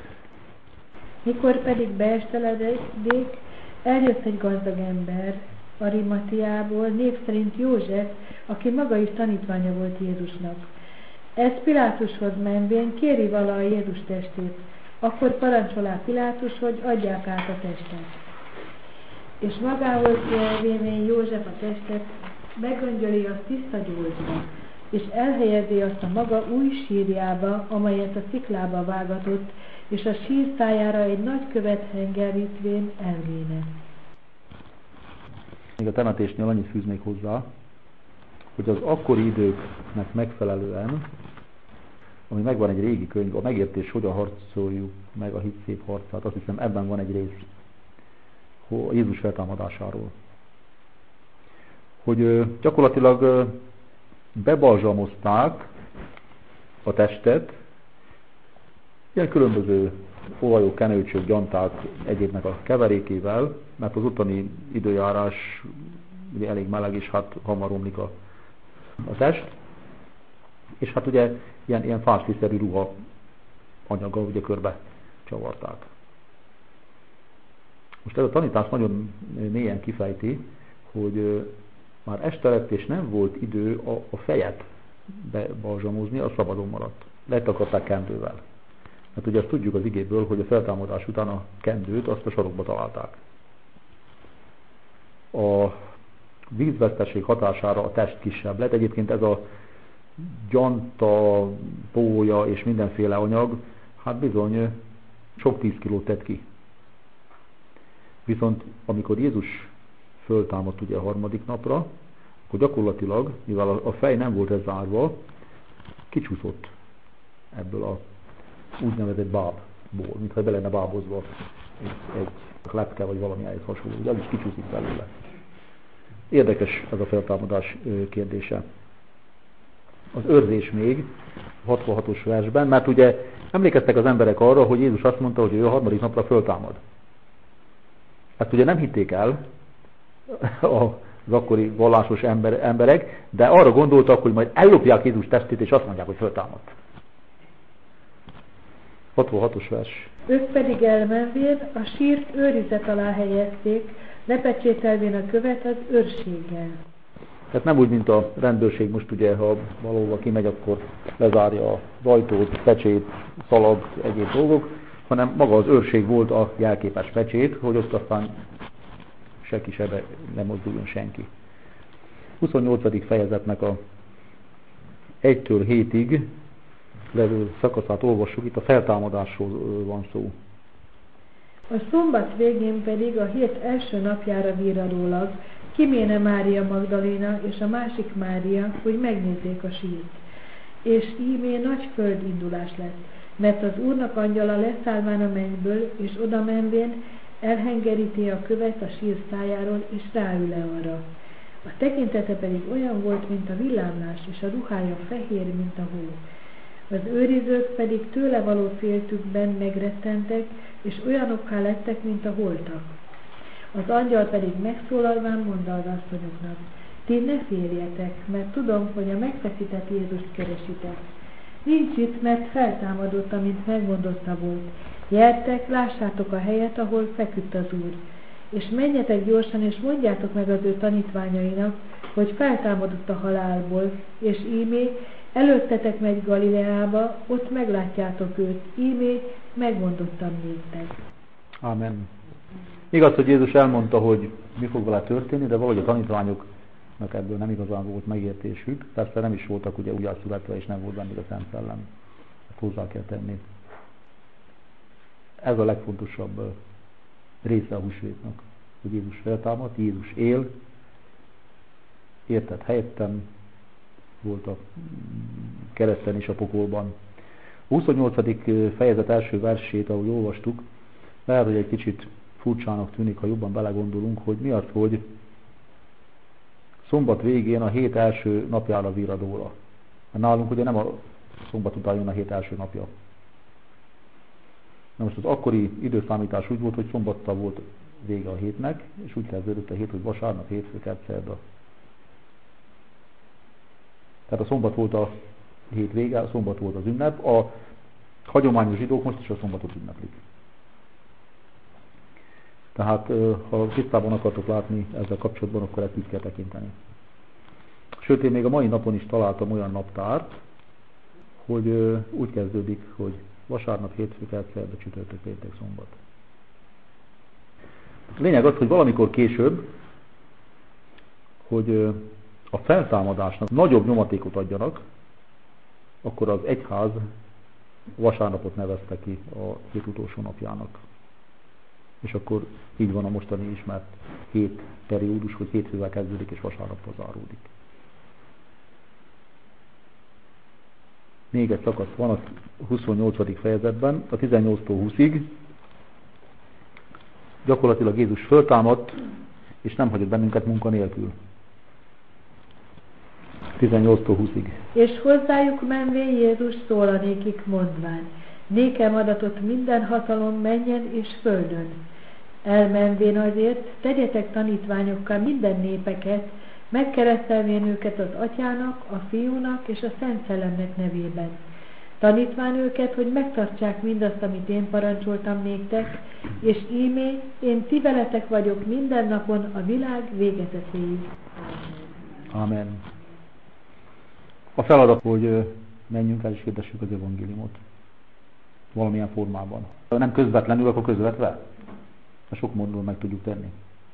Mikor pedig beesteledék, eljött egy gazdag ember Arimatiából, név szerint József, aki maga is tanítványa volt Jézusnak. Ez Pilátushoz menvén kéri vala a Jézus testét, akkor parancsolá Pilátus, hogy adják át a testet. És magához vévén József a testet, megöngyöli azt tiszta gyógyba, és elhelyezi azt a maga új sírjába, amelyet a sziklába vágatott, és a sír szájára egy nagy követ hengerítvén elvéne. Még a temetésnél annyit fűznék hozzá, hogy az akkori időknek megfelelően, ami megvan egy régi könyv, a megértés, hogyan harcoljuk meg a hit szép harcát, azt hiszem ebben van egy rész a Jézus feltámadásáról. Hogy gyakorlatilag bebalzsamozták a testet, ilyen különböző olajok, kenőcsök, gyanták, egyébnek a keverékével, mert az utáni időjárás ugye elég meleg, és hát hamar romlik a test. És hát ugye ilyen fársliszerű ruha anyaga ugye körbe csavarták. Most ez a tanítás nagyon mélyen kifejti, hogy már este lett, és nem volt idő a fejet bebalzsamozni, az szabadon maradt. Letakarták kendővel. Mert ugye azt tudjuk az igéből, hogy a feltámadás után a kendőt azt a sarokba találták. A vízvesztesség hatására a test kisebb lett. Egyébként ez a gyanta, pólya és mindenféle anyag, hát bizony sok 10 kilót tett ki. Viszont amikor Jézus föltámadt ugye a harmadik napra, akkor gyakorlatilag, mivel a fej nem volt ez zárva, kicsúszott ebből a úgynevezett bábból, mintha be lenne bábozva egy lepke vagy valami ehhez hasonló, ugye az is kicsúszik belőle. Érdekes ez a feltámadás kérdése. Az őrzés még 66-os versben, mert ugye emlékeztek az emberek arra, hogy Jézus azt mondta, hogy ő a harmadik napra föltámad. Ezt ugye nem hitték el az akkori vallásos emberek, de arra gondoltak, hogy majd ellopják Jézus testét, és azt mondják, hogy föltámadt. 66-os vers. Ők pedig elmenvén a sírt őrizet alá helyezték, lepecsételvén a követ az őrséggel. Tehát nem úgy, mint a rendőrség most ugye, ha valahova kimegy, akkor lezárja az ajtót, pecsét, szalag, egyéb dolgok, hanem maga az őrség volt a jelképes pecsét, hogy ott aztán senki se nem mozduljon senki. 28. fejezetnek a 1-től 7-ig levő szakaszát olvassuk, itt a feltámadásról van szó. A szombat végén pedig a hét első napjára virradólag kiméne Mária Magdaléna és a másik Mária, hogy megnézzék a sírt. És íme nagy földindulás lett, mert az Úrnak angyala leszállván a mennyből, és oda menvén elhengeríti a követ a sír szájáról, és ráül le arra. A tekintete pedig olyan volt, mint a villámlás, és a ruhája fehér, mint a hó. Az őrizők pedig tőle való féltükben megrettentek, és olyanokká lettek, mint a holtak. Az angyal pedig megszólalván mondta az asszonyoknak: ti ne féljetek, mert tudom, hogy a megfeszített Jézust keresitek. Nincs itt, mert feltámadott, amint megmondotta volt. Gyertek, lássátok a helyet, ahol feküdt az Úr. És menjetek gyorsan, és mondjátok meg az ő tanítványainak, hogy feltámadott a halálból, és ímé, előttetek megy Galileába, ott meglátjátok őt, ímé, megmondottam néktek. Ámen. Igaz, hogy Jézus elmondta, hogy mi fog vele történni, de valahogy a tanítványoknak ebből nem igazán volt megértésük. Persze nem is voltak ugye újjászületve, és nem volt bennük a Szent Szellem. Ezt hozzá kell tenni. Ez a legfontosabb része a húsvétnak, hogy Jézus feltámadt, Jézus él, érted helyettem, volt a kereszten és a pokolban. A 28. fejezet első versét, ahogy olvastuk, lehet, hogy egy kicsit furcsának tűnik, ha jobban belegondolunk, hogy mi az, hogy szombat végén a hét első napjára virradóra. Nálunk ugye nem a szombat után jön a hét első napja. Na most az akkori időszámítás úgy volt, hogy szombattal volt vége a hétnek, és úgy kezdődött a hét, hogy vasárnap, hétfő, kedd, szerda. Tehát a szombat volt a hét vége, a szombat volt az ünnep. A hagyományos zsidók most is a szombatot ünneplik. Tehát ha tisztában akartok látni ezzel kapcsolatban, akkor ezt így kell tekinteni. Sőt, én még a mai napon is találtam olyan naptárt, hogy úgy kezdődik, hogy vasárnap, hétfő, kedd, szerda, csütörtök, péntek, szombat. A lényeg az, hogy valamikor később, hogy a feltámadásnak nagyobb nyomatékot adjanak, akkor az egyház vasárnapot nevezte ki a hét utolsó napjának. És akkor így van a mostani ismert hét periódus, hogy hétfővel kezdődik és vasárnappal záródik. Még egy szakasz van a 28. fejezetben, a 18-tól 20-ig. Gyakorlatilag Jézus föltámadt, és nem hagyott bennünket munka nélkül. 18-tól 20-ig. És hozzájuk menvén Jézus szólanékik mondván: nékem adatott minden hatalom mennyen és földön. Elmenvén azért tegyetek tanítványokká minden népeket, megkeresztelvén őket az Atyának, a Fiúnak és a Szent Szellemnek nevében, tanítván őket, hogy megtartsák mindazt, amit én parancsoltam néktek, és íme, én ti veletek vagyok minden napon a világ végezetéig. Amen. A feladat, hogy menjünk el és hirdessük az evangéliumot. Valamilyen formában. Ha nem közvetlenül, akkor közvetve. A sok módon meg tudjuk tenni.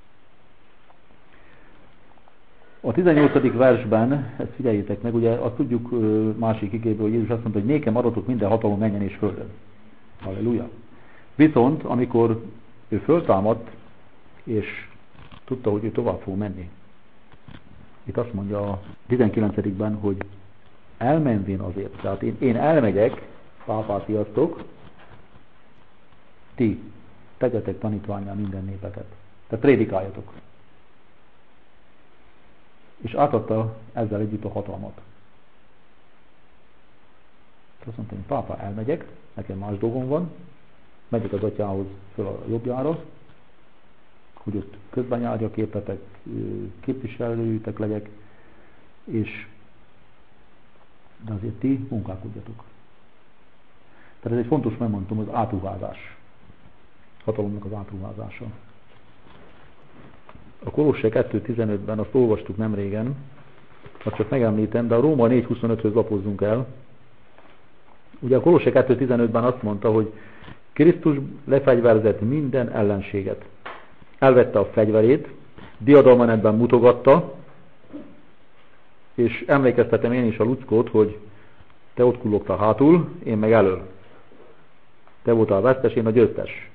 A 18. versben, ezt figyeljétek meg, ugye azt tudjuk másik igéből, hogy Jézus azt mondta, hogy nékem adatok minden hatalom menjen és földön. Halleluja. Viszont, amikor ő föltámadt, és tudta, hogy ő tovább fog menni, itt azt mondja a 19-ben, hogy elmenvén azért. Tehát én elmegyek, pápát sziasztok, ti tegyetek tanítvánnyá minden népeket. Tehát prédikáljatok. És átadta ezzel együtt a hatalmat. Azt mondta, hogy pápa, elmegyek, nekem más dolgom van, megyek az atyához föl a jobbjára, hogy ott közben járjak épetek, képviselőjétek legyek, és de azért ti munkálkodjatok. Tehát ez egy fontos, megmondtam, az átruházás. Hatalomnak az átruházása. A Kolossé 2.15-ben azt olvastuk nem régen, azt csak megemlítem, de a Róma 4.25-höz lapozzunk el. Ugye a Kolossé 2.15-ben azt mondta, hogy Krisztus lefegyverzett minden ellenséget. Elvette a fegyverét, diadalmenetben mutogatta, és emlékeztetem én is a Luckót, hogy te ott kullogtál hátul, én meg elől. Te voltál a vesztes, én a győztes.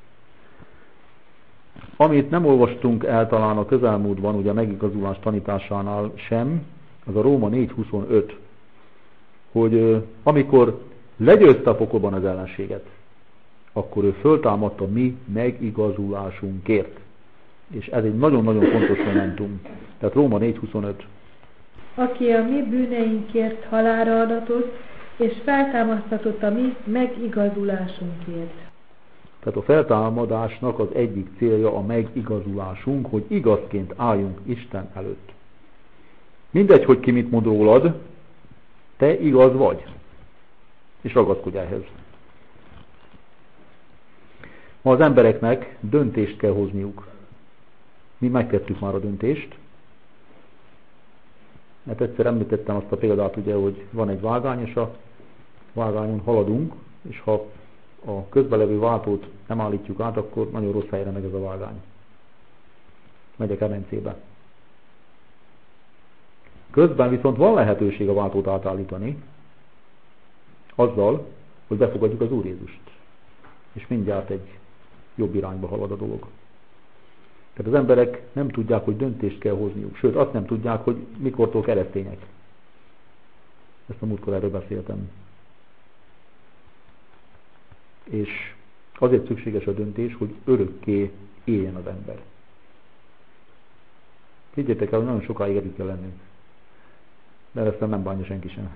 Amit nem olvastunk el talán a közelmúltban, ugye a megigazulás tanításánál sem, az a Róma 4.25, hogy amikor legyőzte a pokolban az ellenséget, akkor ő föltámadta mi megigazulásunkért. És ez egy nagyon-nagyon fontos momentum. Tehát Róma 4.25. Aki a mi bűneinkért halálra adatott, és feltámasztatott a mi megigazulásunkért. Tehát a feltámadásnak az egyik célja a megigazulásunk, hogy igazként álljunk Isten előtt. Mindegy, hogy ki mit mond rólad, te igaz vagy. És ragaszkodj ehhez. Ma az embereknek döntést kell hozniuk. Mi megtettük már a döntést. Mert egyszer említettem azt a példát, ugye, hogy van egy vágány, és a vágányon haladunk, és ha a közbelevő váltót nem állítjuk át, akkor nagyon rossz helyre megy ez a vágány. Megyek emencébe. Közben viszont van lehetőség a váltót átállítani, azzal, hogy befogadjuk az Úr Jézust. És mindjárt egy jobb irányba halad a dolog. Tehát az emberek nem tudják, hogy döntést kell hozniuk. Sőt, azt nem tudják, hogy mikortól keresztények. Ezt a múltkor erről beszéltem. És azért szükséges a döntés, hogy örökké éljen az ember. Higgyétek el, hogy nagyon sokáig együtt kell lennünk. De ezt nem bánja senki sem.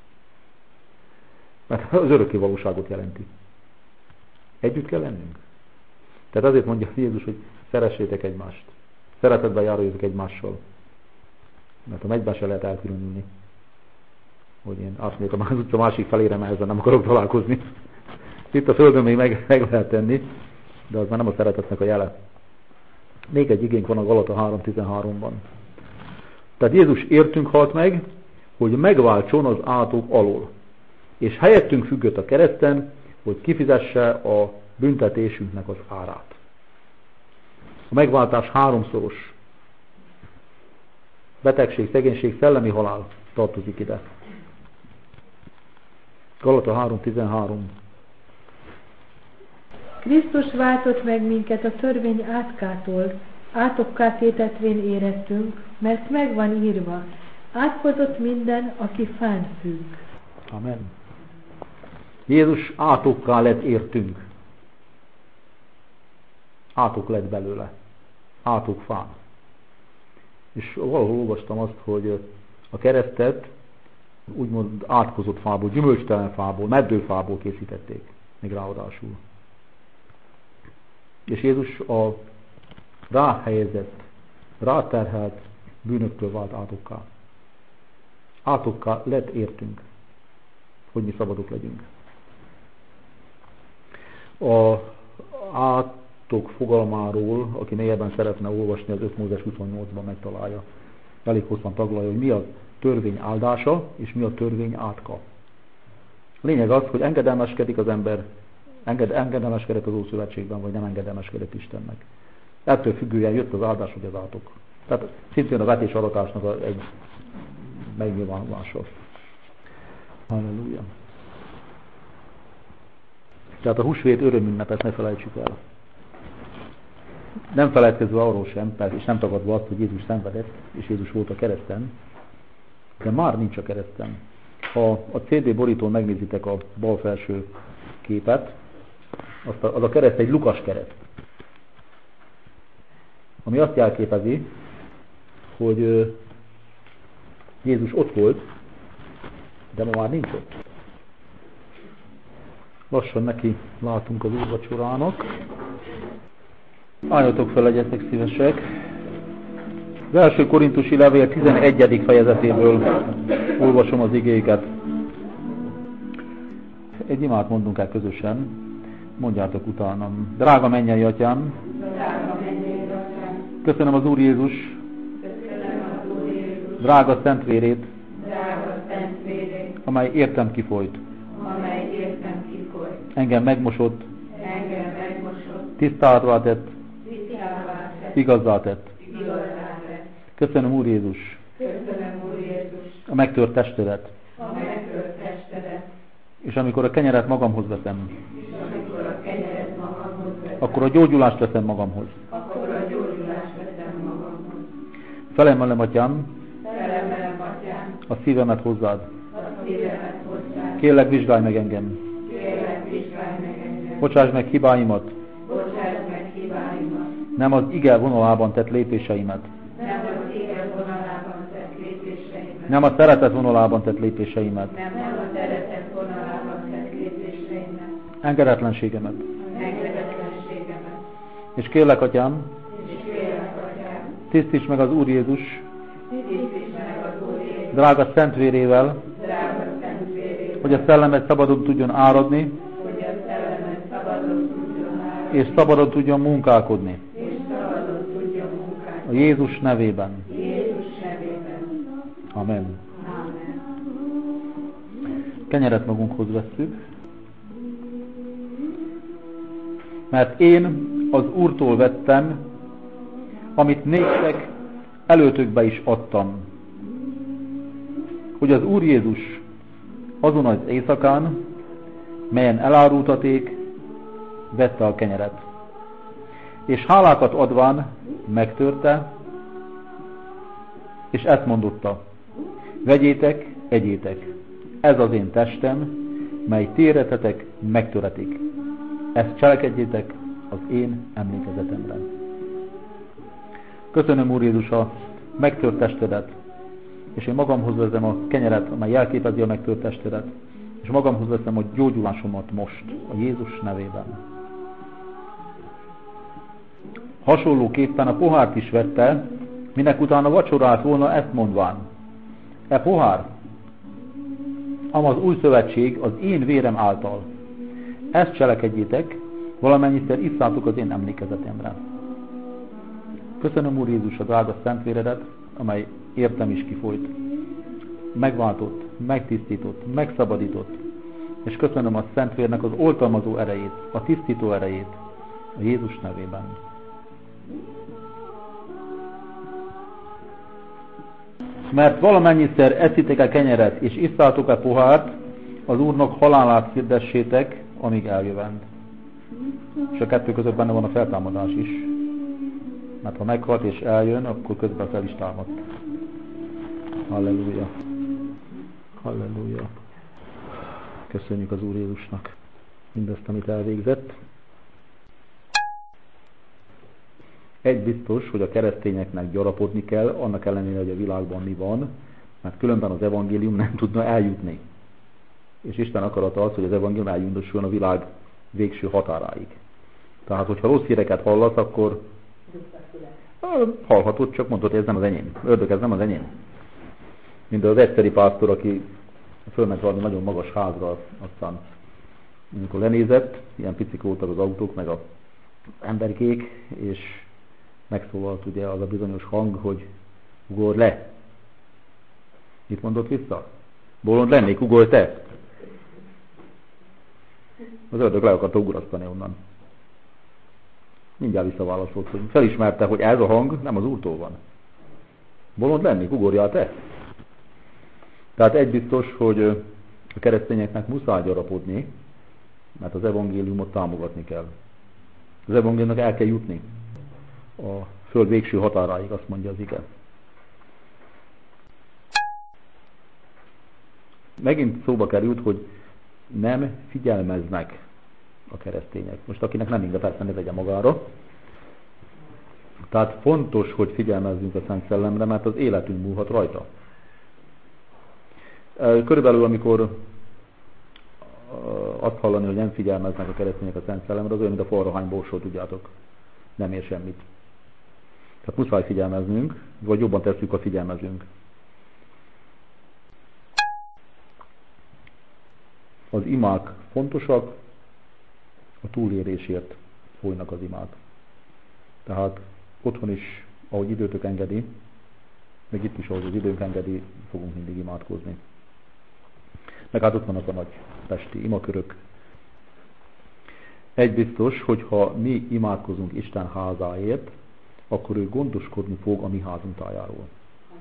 Mert az örökké valóságot jelenti. Együtt kell lennünk. Tehát azért mondja Jézus, hogy szeressétek egymást. Szeretetben járuljatok egymással. Mert a mennyben se lehet elkülönülni. Hogy én azt mondjuk az utca másik felére, mert ezzel nem akarok találkozni. Itt a földön még meg lehet tenni, de az már nem a szeretetnek a jele. Még egy igénk van a Galata 3.13-ban. Tehát Jézus értünk halt meg, hogy megváltson az átok alól. És helyettünk függött a kereszten, hogy kifizesse a büntetésünknek az árát. A megváltás háromszoros. Betegség, szegénység, szellemi halál tartozik ide. Galata 3.13. Krisztus váltott meg minket a törvény átkától, átokká tétetvén érettünk, mert megvan írva, átkozott minden, aki fán függ. Amen. Jézus átokká lett értünk. Átok lett belőle. Átok fán. És valahol olvastam azt, hogy a keresztet úgymond átkozott fából, gyümölcstelen fából, meddőfából készítették. Még ráadásul. És Jézus a ráhelyezett, ráterhelt bűnöktől vált átokká. Átokká lett értünk, hogy mi szabadok legyünk. A átok fogalmáról, aki mélyebben szeretne olvasni, az 5 Mózes 28-ban megtalálja. Elég hosszan taglalja, hogy mi a törvény áldása, és mi a törvény átka. A lényeg az, hogy engedelmeskedik az ember, engedelmeskedett az Ószövetségben, vagy nem engedelmeskedett Istennek. Ettől függően jött az áldás, vagy az átok. Tehát szintén a vetés-aratásnak egy megnyilvánulása. Halleluja. Tehát a húsvét örömünnepet ne felejtsük el. Nem feledkezve arról sem, és nem tagadva azt, hogy Jézus szenvedett, és Jézus volt a kereszten, de már nincs a kereszten. Ha a CD borítón megnézitek a bal felső képet, az a kereszt egy Lukas kereszt, ami azt jelképezi, hogy Jézus ott volt, de ma már nincs ott. Lassan neki látunk az úrvacsorának. Álljatok fel, legyetek szívesek. Az első korintusi levél 11. fejezetéből olvasom az igéket. Egy imát mondunk el közösen. Mondjátok utánam. Drága mennyei Atyám, köszönöm az Úr Jézus drága szentvérét, amely értem kifolyt. Engem megmosott, tisztává tett, igazzá tett. Köszönöm, Úr Jézus, a megtört testedet. És amikor a kenyeret magamhoz veszem, akkor a gyógyulást veszem magamhoz. Felemelem, Atyám, a szívemet hozzád. Kérlek, vizsgálj meg engem. Bocsáss meg hibáimat. Nem az ige vonalában tett lépéseimet. Nem a szeretet vonalában tett lépéseimet. Engedetlenségemet. És kérlek, Atyám, tisztíts meg az Úr Jézus drága szentvérével, hogy a szellemet szabadon tudjon áradni, és szabadon tudjon munkálkodni. A Jézus nevében. Amen. Kenyeret magunkhoz vesszük, mert én az Úrtól vettem, amit néktek előtökbe is adtam, hogy az Úr Jézus azon az éjszakán, melyen elárultaték, vette a kenyeret, és hálákat adván megtörte, és ezt mondotta: vegyétek, egyétek, ez az én testem, mely ti éretetek megtöretik. Ezt cselekedjétek az én emlékezetemre. Köszönöm, Úr Jézus, a megtört testedet, és én magamhoz veszem a kenyeret, amely jelképezi a megtört testedet, és magamhoz veszem a gyógyulásomat most, a Jézus nevében. Hasonlóképpen a pohárt is vette, minek utána vacsorált volna, ezt mondván: e pohár, amaz új szövetség az én vérem által. Ezt cselekedjétek, valamennyiszer isszátok az én emlékezetemre. Köszönöm, Úr Jézus, a drága szentvéredet, amely értem is kifolyt. Megváltott, megtisztított, megszabadított, és köszönöm a szentvérnek az oltalmazó erejét, a tisztító erejét, a Jézus nevében. Mert valamennyiszer eszitek a kenyeret, és isszátok a pohárt, az Úrnak halálát hirdessétek, amíg eljövend. És a kettő között benne van a feltámadás is. Mert ha meghalt és eljön, akkor közben fel is támadt. Halleluja. Halleluja. Köszönjük az Úr Jézusnak mindezt, amit elvégzett. Egy biztos, hogy a keresztényeknek gyarapodni kell, annak ellenére, hogy a világban mi van, mert különben az evangélium nem tudna eljutni. És Isten akarata az, hogy az evangélium eljutosson a világ végső határáig. Tehát, hogyha rossz híreket hallasz, akkor Hallhatod, csak mondod, hogy ez nem az enyém. Ördög, ez nem az enyém. Mint az eszteri pásztor, aki fölment valami nagyon magas házra, aztán amikor lenézett, ilyen picik voltak az autók, meg az emberkék, és megszólalt ugye az a bizonyos hang, hogy ugorj le. Mit mondott vissza? Bolond lennék, ugorj te! Az ördög le akarta ugrasztani onnan. Mindjárt visszaválaszolt, hogy felismerte, hogy ez a hang nem az Úrtól van. Bolond lennék, ugorjál te! Tehát egy biztos, hogy a keresztényeknek muszáj gyarapodni, mert az evangéliumot támogatni kell. Az evangéliumnak el kell jutni a föld végső határáig, azt mondja az ige. Megint szóba került, hogy nem figyelmeznek a keresztények. Most akinek nem inge, persze ne vegye magára. Tehát fontos, hogy figyelmezzünk a Szent Szellemre, mert az életünk múlhat rajta. Körülbelül amikor azt hallani, hogy nem figyelmeznek a keresztények a Szent Szellemre, az olyan, mint a forrahány borsó, tudjátok. Nem ér semmit. Tehát muszáj figyelmeznünk, vagy jobban tesszük, ha figyelmezünk. Az imák fontosak, a túlélésért folynak az imák. Tehát otthon is, ahogy időtök engedi, meg itt is, ahogy az időnk engedi, fogunk mindig imádkozni. Meg hát ott vannak a nagy pesti imakörök. Egy biztos, hogyha mi imádkozunk Isten házáért, akkor ő gondoskodni fog a mi házunk tájáról.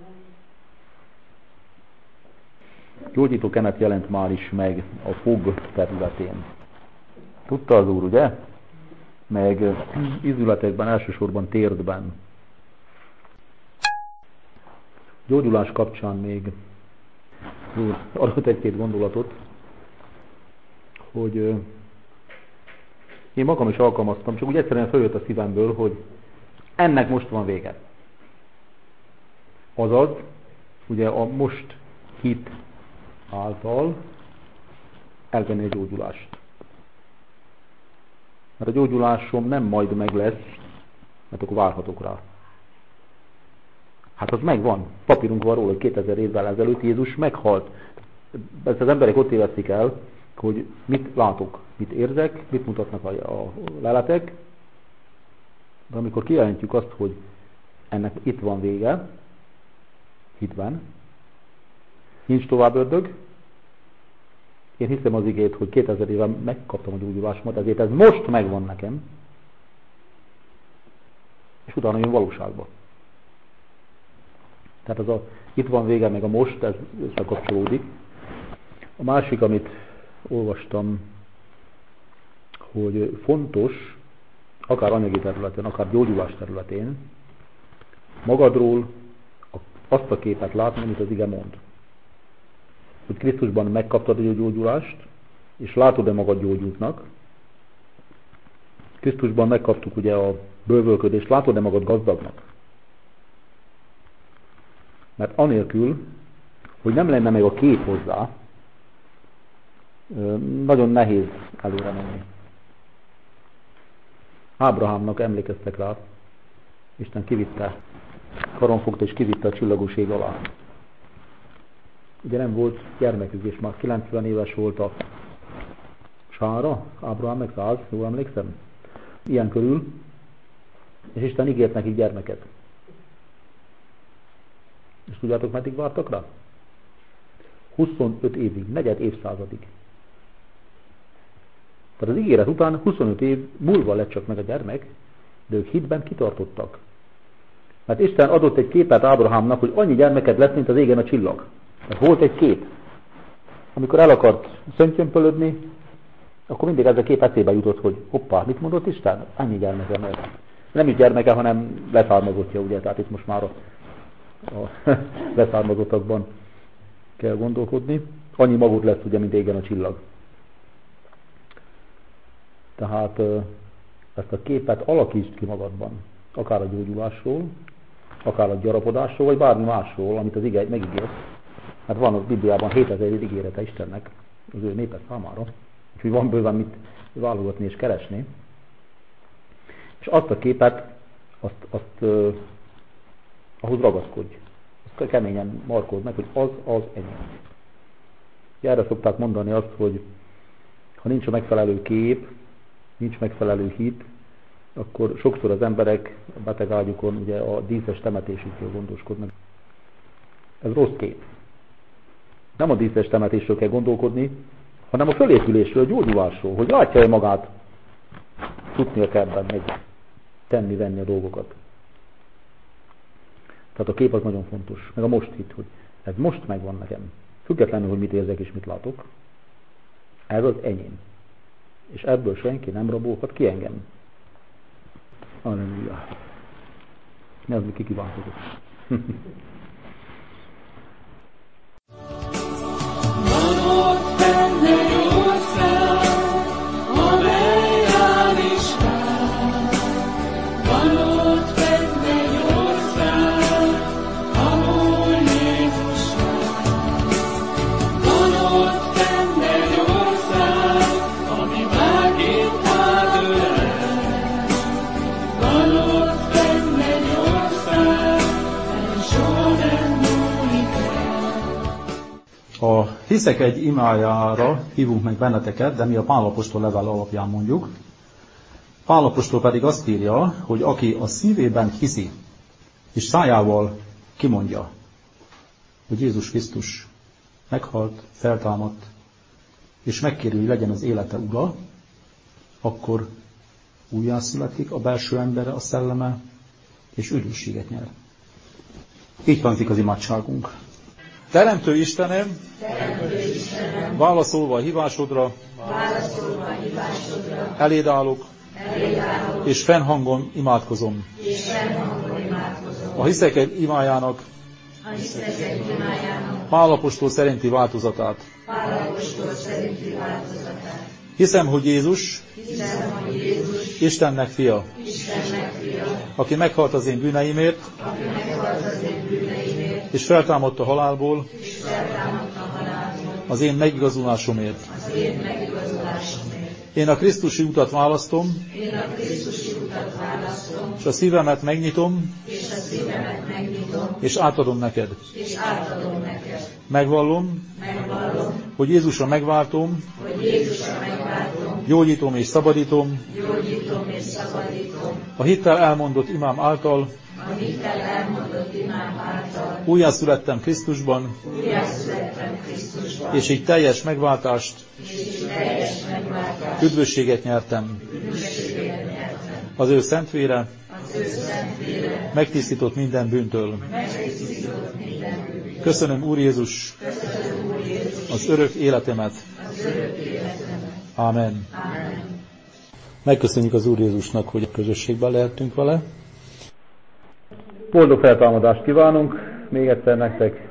Gyógyító kenet jelent már is meg a fog területén. Tudta az Úr, ugye? Meg izületekben, elsősorban térdben. Gyógyulás kapcsán még Úr adott egy-két gondolatot, hogy én magam is alkalmaztam, csak úgy egyszerűen följött a szívemből, hogy ennek most van vége. Azaz, ugye a most hit által elvenni a gyógyulást. Mert a gyógyulásom nem majd meg lesz, mert akkor várhatok rá. Hát az megvan. Papírunk van róla, hogy 2000 évvel ezelőtt Jézus meghalt. Ezt az emberek ott évesztik el, hogy mit látok, mit érzek, mit mutatnak a leletek. De amikor kijelentjük azt, hogy ennek itt van vége, hitben, nincs tovább ördög, én hiszem az igét, hogy 2000 éve megkaptam a gyógyulásomat, ezért ez most megvan nekem, és utána jön valóságba. Tehát az itt van vége, meg a most, ez összekapcsolódik. A másik, amit olvastam, hogy fontos, akár anyagi területen, akár gyógyulás területén, magadról azt a képet látni, amit az ige mond. Hogy Krisztusban megkaptad a gyógyulást, és látod-e magad gyógyultnak. Krisztusban megkaptuk ugye a bővölködést, látod-e magad gazdagnak. Mert anélkül, hogy nem lenne meg a kép hozzá, nagyon nehéz előre menni. Ábrahámnak emlékeztek rá, Isten kivitte, karon fogta és kivitte a csillagos ég alá. Ugye nem volt gyermekük, és már 90 éves volt a Sára, Ábrahám meg 100, jól emlékszem? Ilyen körül, és Isten ígért nekik gyermeket. És tudjátok, meddig vártak rá? 25 évig, negyed évszázadig. Tehát az ígéret után 25 év múlva lett csak meg a gyermek, de ők hitben kitartottak. Mert Isten adott egy képet Ábrahámnak, hogy annyi gyermeked lesz, mint az égen a csillag. Mert volt egy kép. Amikor el akart szöntyömpölödni, akkor mindig ez a kép eszébe jutott, hogy hoppá, mit mondott Isten? Annyi gyermekem lesz. Nem is gyermeke, hanem leszármazottja, ugye, tehát itt most már a leszármazottakban kell gondolkodni. Annyi magod lesz, ugye, mint égen a csillag. Tehát ezt a képet alakítsd ki magadban. Akár a gyógyulásról, akár a gyarapodásról, vagy bármi másról, amit az ige megígért. Mert van a Bibliában 7000 ígérete Istennek az ő népe számára. Úgyhogy van bőven mit válogatni és keresni. És azt a képet ahhoz ragaszkodj. Azt keményen markold meg, hogy az enyém. Erre szokták mondani azt, hogy ha nincs a megfelelő kép, nincs megfelelő hit, akkor sokszor az emberek a betegágyukon ugye a díszes temetésükről gondoskodnak. Ez rossz kép. Nem a díszes temetésről kell gondolkodni, hanem a fölépülésről, a gyógyulásról, hogy látja-e magát futni a kertben, meg tenni-venni a dolgokat. Tehát a kép az nagyon fontos, meg a most hit, hogy ez most megvan nekem. Függetlenül, hogy mit érzek és mit látok. Ez az enyém. És ebből senki nem rabolhat ki engem. Halleluja. Mi az, mi kikívánkozott? A hiszek egy imájára hívunk meg benneteket, de mi a Pál apostol levél alapján mondjuk. Pál apostol pedig azt írja, hogy aki a szívében hiszi, és szájával kimondja, hogy Jézus Krisztus meghalt, feltámadt, és megkéri, hogy legyen az élete ura, akkor újjászületik a belső embere, a szelleme, és üdvösséget nyer. Így hangzik az imádságunk. Teremtő Istenem, válaszolva a hívásodra, eléd állok, és fennhangon imádkozom. A hiszek egy imájának, Pál apostol szerinti változatát. Hiszem, hogy Jézus Istennek fia, aki meghalt az én bűneimért, és feltámadt a halálból az én megigazulásomért. Én a Krisztusi utat választom, és a szívemet megnyitom, és átadom neked. Megvallom, hogy Jézusra megváltom, gyógyítom és szabadítom, a hittel elmondott imám által, újjászülettem Krisztusban, és így teljes megváltást, üdvösséget nyertem. Az ő szent vére megtisztított minden bűntől. Köszönöm, Úr Jézus, az örök életemet. Ámen. Megköszönjük az Úr Jézusnak, hogy a közösségben lehetünk vele. Boldog feltámadást kívánunk még egyszer nektek,